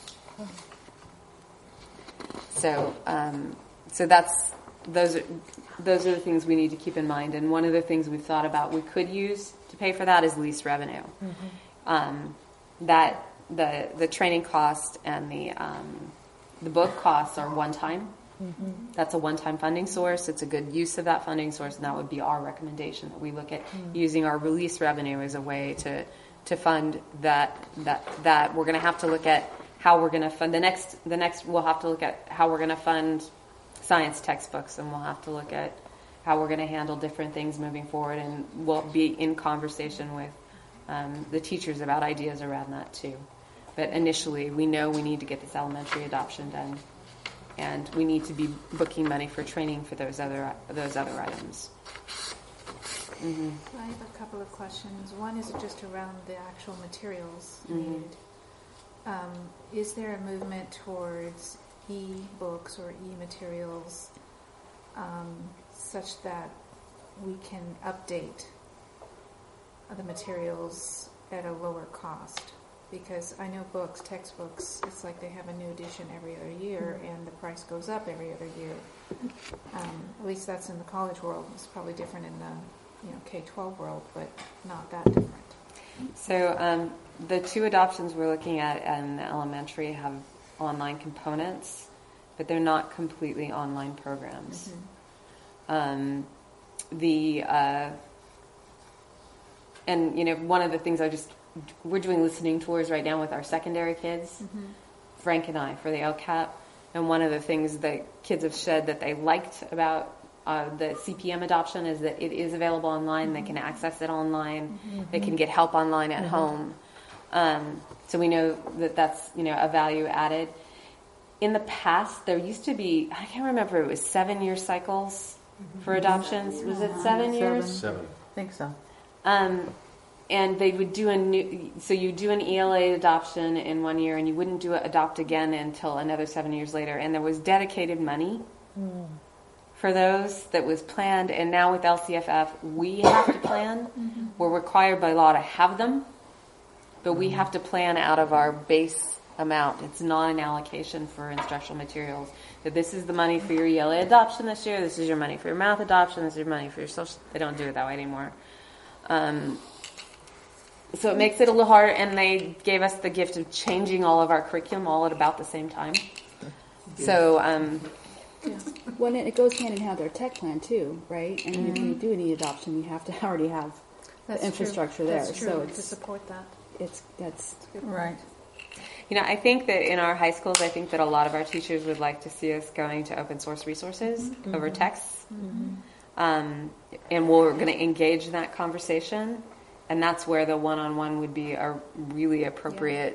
So, um, so that's those are those are the things we need to keep in mind. And one of the things we've thought about we could use to pay for that is lease revenue. Mm-hmm. Um, that the the training cost and the um, the book costs are one time. Mm-hmm. That's a one time funding source. It's a good use of that funding source, and that would be our recommendation that we look at mm-hmm. using our release revenue as a way to to fund that that that we're going to have to look at how we're going to fund the next the next we'll have to look at how we're going to fund science textbooks, and we'll have to look at how we're going to handle different things moving forward, and we'll be in conversation with um, the teachers about ideas around that too. But initially, we know we need to get this elementary adoption done, and we need to be booking money for training for those other those other items. Mm-hmm. I have a couple of questions. One is just around the actual materials Mm-hmm. needed. Um, is there a movement towards e-books or e-materials um, such that we can update the materials at a lower cost? Because I know books, textbooks, it's like they have a new edition every other year, and the price goes up every other year. Um, at least that's in the college world. It's probably different in the you know K twelve world, but not that different. So um, the two adoptions we're looking at in the elementary have online components, but they're not completely online programs. Mm-hmm. Um, the uh, and you know one of the things I just we're doing listening tours right now with our secondary kids, mm-hmm. Frank and I, for the L C A P, and one of the things that kids have said that they liked about uh, the C P M adoption is that it is available online. Mm-hmm. They can access it online. Mm-hmm. They can get help online at mm-hmm. home. Um, so we know that that's you know a value added. In the past, there used to be I can't remember it was seven year cycles mm-hmm. for adoptions. Was it seven, seven years? Seven. I think so. Um, and they would do a new, so you do an E L A adoption in one year, and you wouldn't do it adopt again until another seven years later. And there was dedicated money mm. for those that was planned. And now with L C F F, we have to plan. Mm-hmm. We're required by law to have them, but we have to plan out of our base amount. It's not an allocation for instructional materials. That this is the money for your E L A adoption this year. This is your money for your math adoption. This is your money for your social. They don't do it that way anymore. Um, So it makes it a little harder, and they gave us the gift of changing all of our curriculum all at about the same time. So, um, yeah. Well, it goes hand in hand with our tech plan too, right? And mm-hmm. if you do need adoption, you have to already have that's the infrastructure true. there. That's true. So it's to support that. It's that's right. You know, I think that in our high schools, I think that a lot of our teachers would like to see us going to open source resources mm-hmm. over texts, mm-hmm. um, and we're going to engage in that conversation. And that's where the one-on-one would be a really appropriate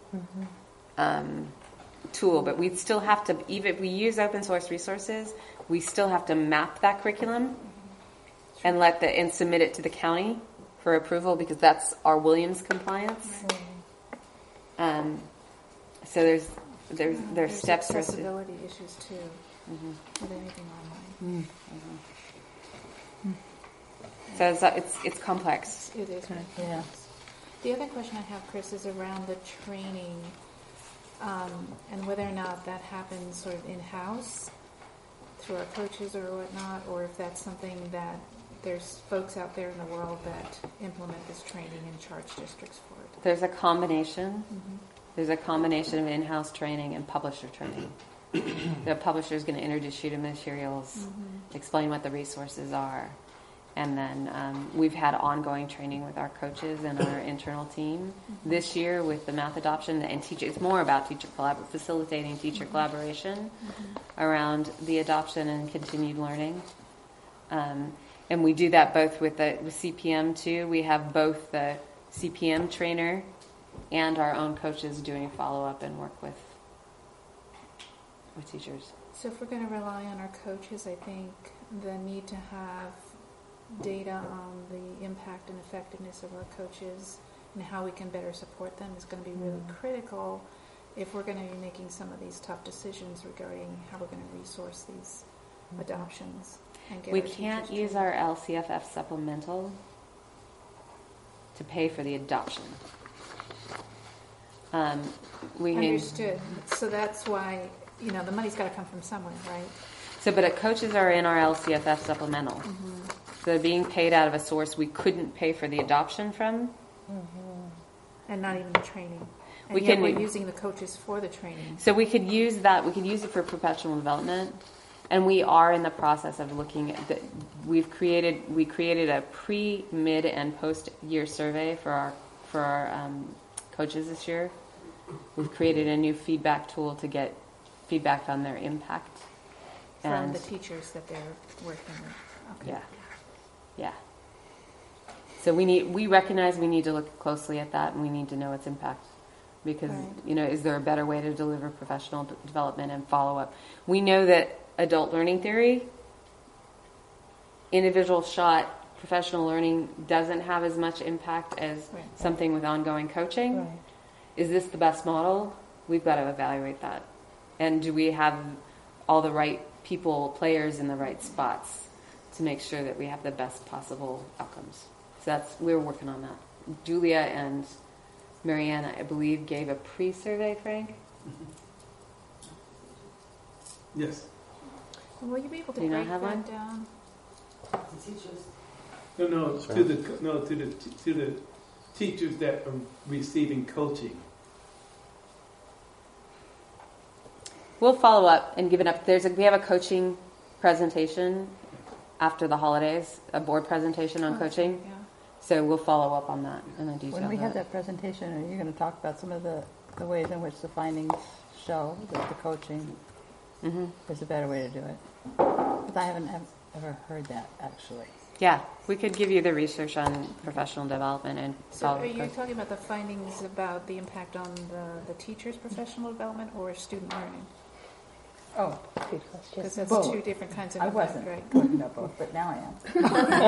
um, tool, but we still have to, even if we use open source resources, we still have to map that curriculum and let the and submit it to the county for approval because that's our Williams compliance. Um, so there's there's Yeah, there's, steps for us to. accessibility issues too Mhm. with anything online. Mm-hmm. So it's, it's it's complex. It is. Right. Yeah. The other question I have, Chris, is around the training um, and whether or not that happens sort of in-house through our coaches or whatnot, or if that's something that there's folks out there in the world that implement this training and charge districts for it. There's a combination. Mm-hmm. There's a combination of in-house training and publisher training. The publisher is going to introduce you to materials, Mm-hmm. explain what the resources are, and then um, we've had ongoing training with our coaches and our internal team Mm-hmm. this year with the math adoption and teacher. It's more about teacher collabor- facilitating teacher Mm-hmm. collaboration Mm-hmm. around the adoption and continued learning. Um, and we do that both with the with C P M too. We have both the C P M trainer and our own coaches doing follow-up and work with with teachers. So if we're going to rely on our coaches, I think the need to have data on the impact and effectiveness of our coaches and how we can better support them is going to be really Mm. critical if we're going to be making some of these tough decisions regarding how we're going to resource these adoptions. And get We our can't teachers use trained. our L C F F supplemental to pay for the adoption. Um, we can- Understood. So that's why, you know, the money's got to come from somewhere, right? So, but uh, coaches are in our L C F F supplemental. Mm-hmm. So they're being paid out of a source we couldn't pay for the adoption from. And not even the training. And We yet can- we're using the coaches for the training. So we could use that. We could use it for professional development, and we are in the process of looking at. The, we've created we created a pre, mid, and post year survey for our for our um, coaches this year. We've created a new feedback tool to get feedback on their impact. From And the teachers that they're working with. Okay. yeah, yeah. So we need we recognize we need to look closely at that, and we need to know its impact. Because, Right. you know, is there a better way to deliver professional d- development and follow-up? We know that adult learning theory, individual shot professional learning doesn't have as much impact as Right. something with ongoing coaching. Right. Is this the best model? We've got to evaluate that. And do we have all the right people, players in the right spots to make sure that we have the best possible outcomes? So that's, we're working on that. Julia and Mariana, I believe, gave a pre-survey, Frank? Yes. Will you be able to Do you not break have that one? down? No, no, Sorry. to the no to the to the teachers that are receiving coaching. We'll follow up and give it up. There's a, we have a coaching presentation after the holidays, a board presentation on Oh, coaching. Yeah. So we'll follow up on that in a detail. When we have that presentation, are you going to talk about some of the, the ways in which the findings show that the coaching hmm is a better way to do it? Because I haven't ev- ever heard that, actually. Yeah, we could give you the research on professional development and So follow are you coach- talking about the findings about the impact on the, the teacher's professional development or student learning? Oh, good question. Because that's Both. two different kinds of I impact, wasn't right? talking about both, but now I am.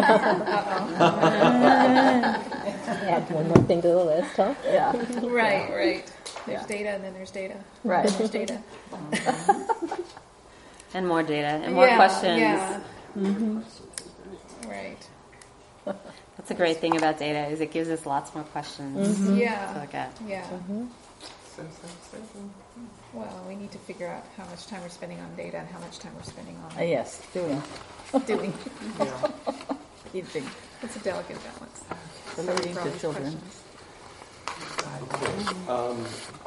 Add one more thing to the list, huh? Yeah. Right, right. There's Yeah. data and then there's data. Right. And there's data. and more data and more Yeah, questions. Yeah. Mm-hmm. Right. That's a great thing about data is it gives us lots more questions Mm-hmm. to Yeah. look at. Yeah. Mm-hmm. Well, we need to figure out how much time we're spending on data and how much time we're spending on Uh, yes, doing. doing. Teaching. It's a delicate balance. Relating For all to these children. questions. Um,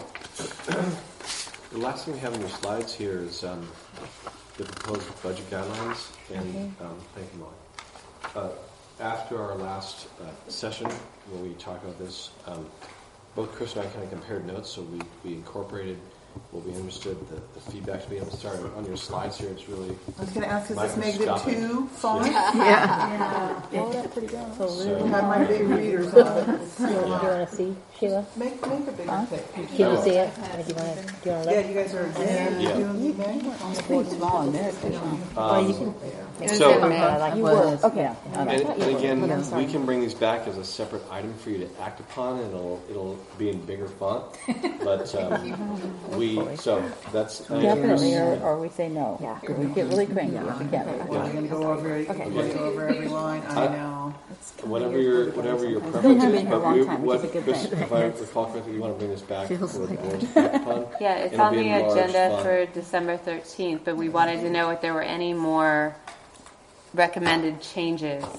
the last thing we have in your slides here is um, the proposed budget guidelines. And um, thank you, Molly. Uh, after our last uh, session where we talked about this, um, both Chris and I kind of compared notes, so we, we incorporated will be interested. The, the feedback's being able to start on your slides here. It's really I was going to ask, is this negative microscopic. two font? Yeah. Oh, that's pretty good. So So- I have my big readers on it. do you want to see, Sheila? Make, make a bigger picture. Can you see it? Or do you want to, do you want to Yeah, look? you guys are again Yeah. doing May? It's pretty small in there, too. Um, It was So- in May. I like You what were, it is. okay. Yeah. And, Okay. and again, I'm sorry. we can bring these back as a separate item for you to act upon. It'll it'll be in bigger font, but um, we so that's Definitely, or, or we say no. Yeah. Because we get really cranky if we can't. I'm going to go over, it. I'm going to go over every line. I I- know. whatever your whatever your Don't preference have is. been here a But long we, time, which what, is a good Chris, thing. if I recall correctly, you want to bring this back for Feels the like board to act upon. Yeah, it's It'll on be the in large agenda font. for December thirteenth, but we wanted to know if there were any more recommended changes. Anything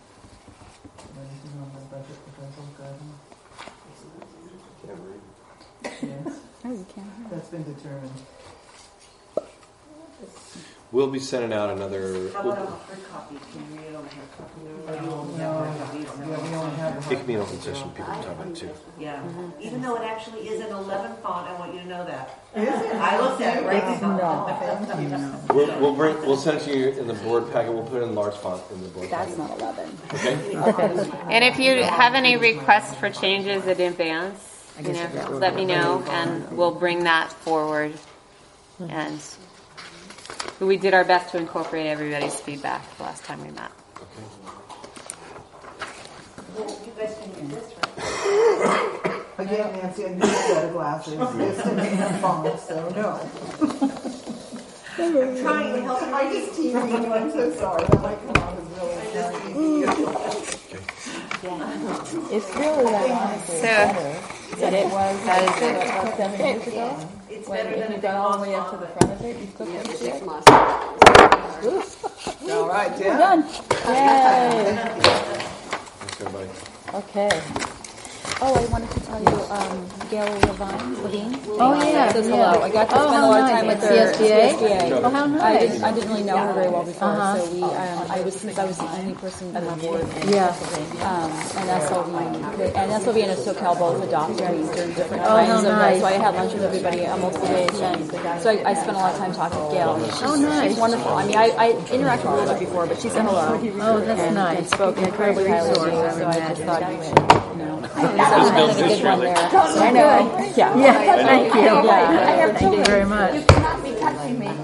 on the budget proposal, guidance? Can't read. Yes, Oh, you can. that's been determined. We'll be sending out another. How about on a hard copy? Can you read it on a hard copy? Or you only have No, hard copy? You don't have yeah, we one? only have. It can be an open session. People can talk about it too. Yeah, even though it actually is an eleven font, I want you to know that. Is it? I looked at it right now. Thank you. We'll, we'll bring. We'll send it to you in the board packet. We'll put it in large font in the board That's packet. not eleven. Okay. And if you have any requests for changes in advance, you know, let me know, and we'll bring that forward. And we did our best to incorporate everybody's feedback the last time we met. Okay. Well, you guys can use this, right? Again, Nancy, I need a set of glasses. It's a damn font, so no. I'm trying to help. I just teasing you. I'm so sorry. That might come off as really sorry. It's really that honestly So- better than it was That is uh, it. about seven years ago. It's When better than you a got all the big way up to the font. front of it, you click Yeah, it. the big moss. All right, We're Jen. done. Yay. Thanks, everybody. Okay. Oh, I wanted to tell you, um, Gail Levine, Levine. Oh, yeah, Says yeah. hello. I got to Oh, spend a how lot of nice. time with At their C S B A? C S B A. Oh, how I nice. didn't, I didn't really know her very well before, Uh-huh. so we, um, I was, since I was the only person on the board. Yeah. Um, and S L V, and S L V and SoCal both adopted me during different Oh, how times of that. nice. So I had lunch with everybody on multiple days, and so I, I spent a lot of time talking with Gail. She's, Oh, nice. she's wonderful. I mean, I, I interacted with her a little bit before, but she said hello. Oh, that's and, nice. And spoke incredibly Great highly of you, resource. so I just thought you would, you know. So This I builds think a good history, one like- there. I know. Yeah. Yeah, thank you. Yeah. Thank you very much. You cannot be touching me.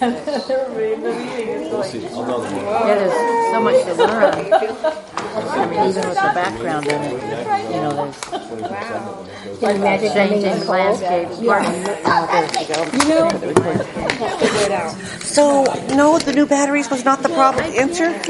We'll see. I'll know the more. Yeah, there's so much to learn. I mean, even with the background in it, you know, there's Can you imagine coming in changing cold? landscapes. You know, So, no, the new batteries was not the problem. Answer?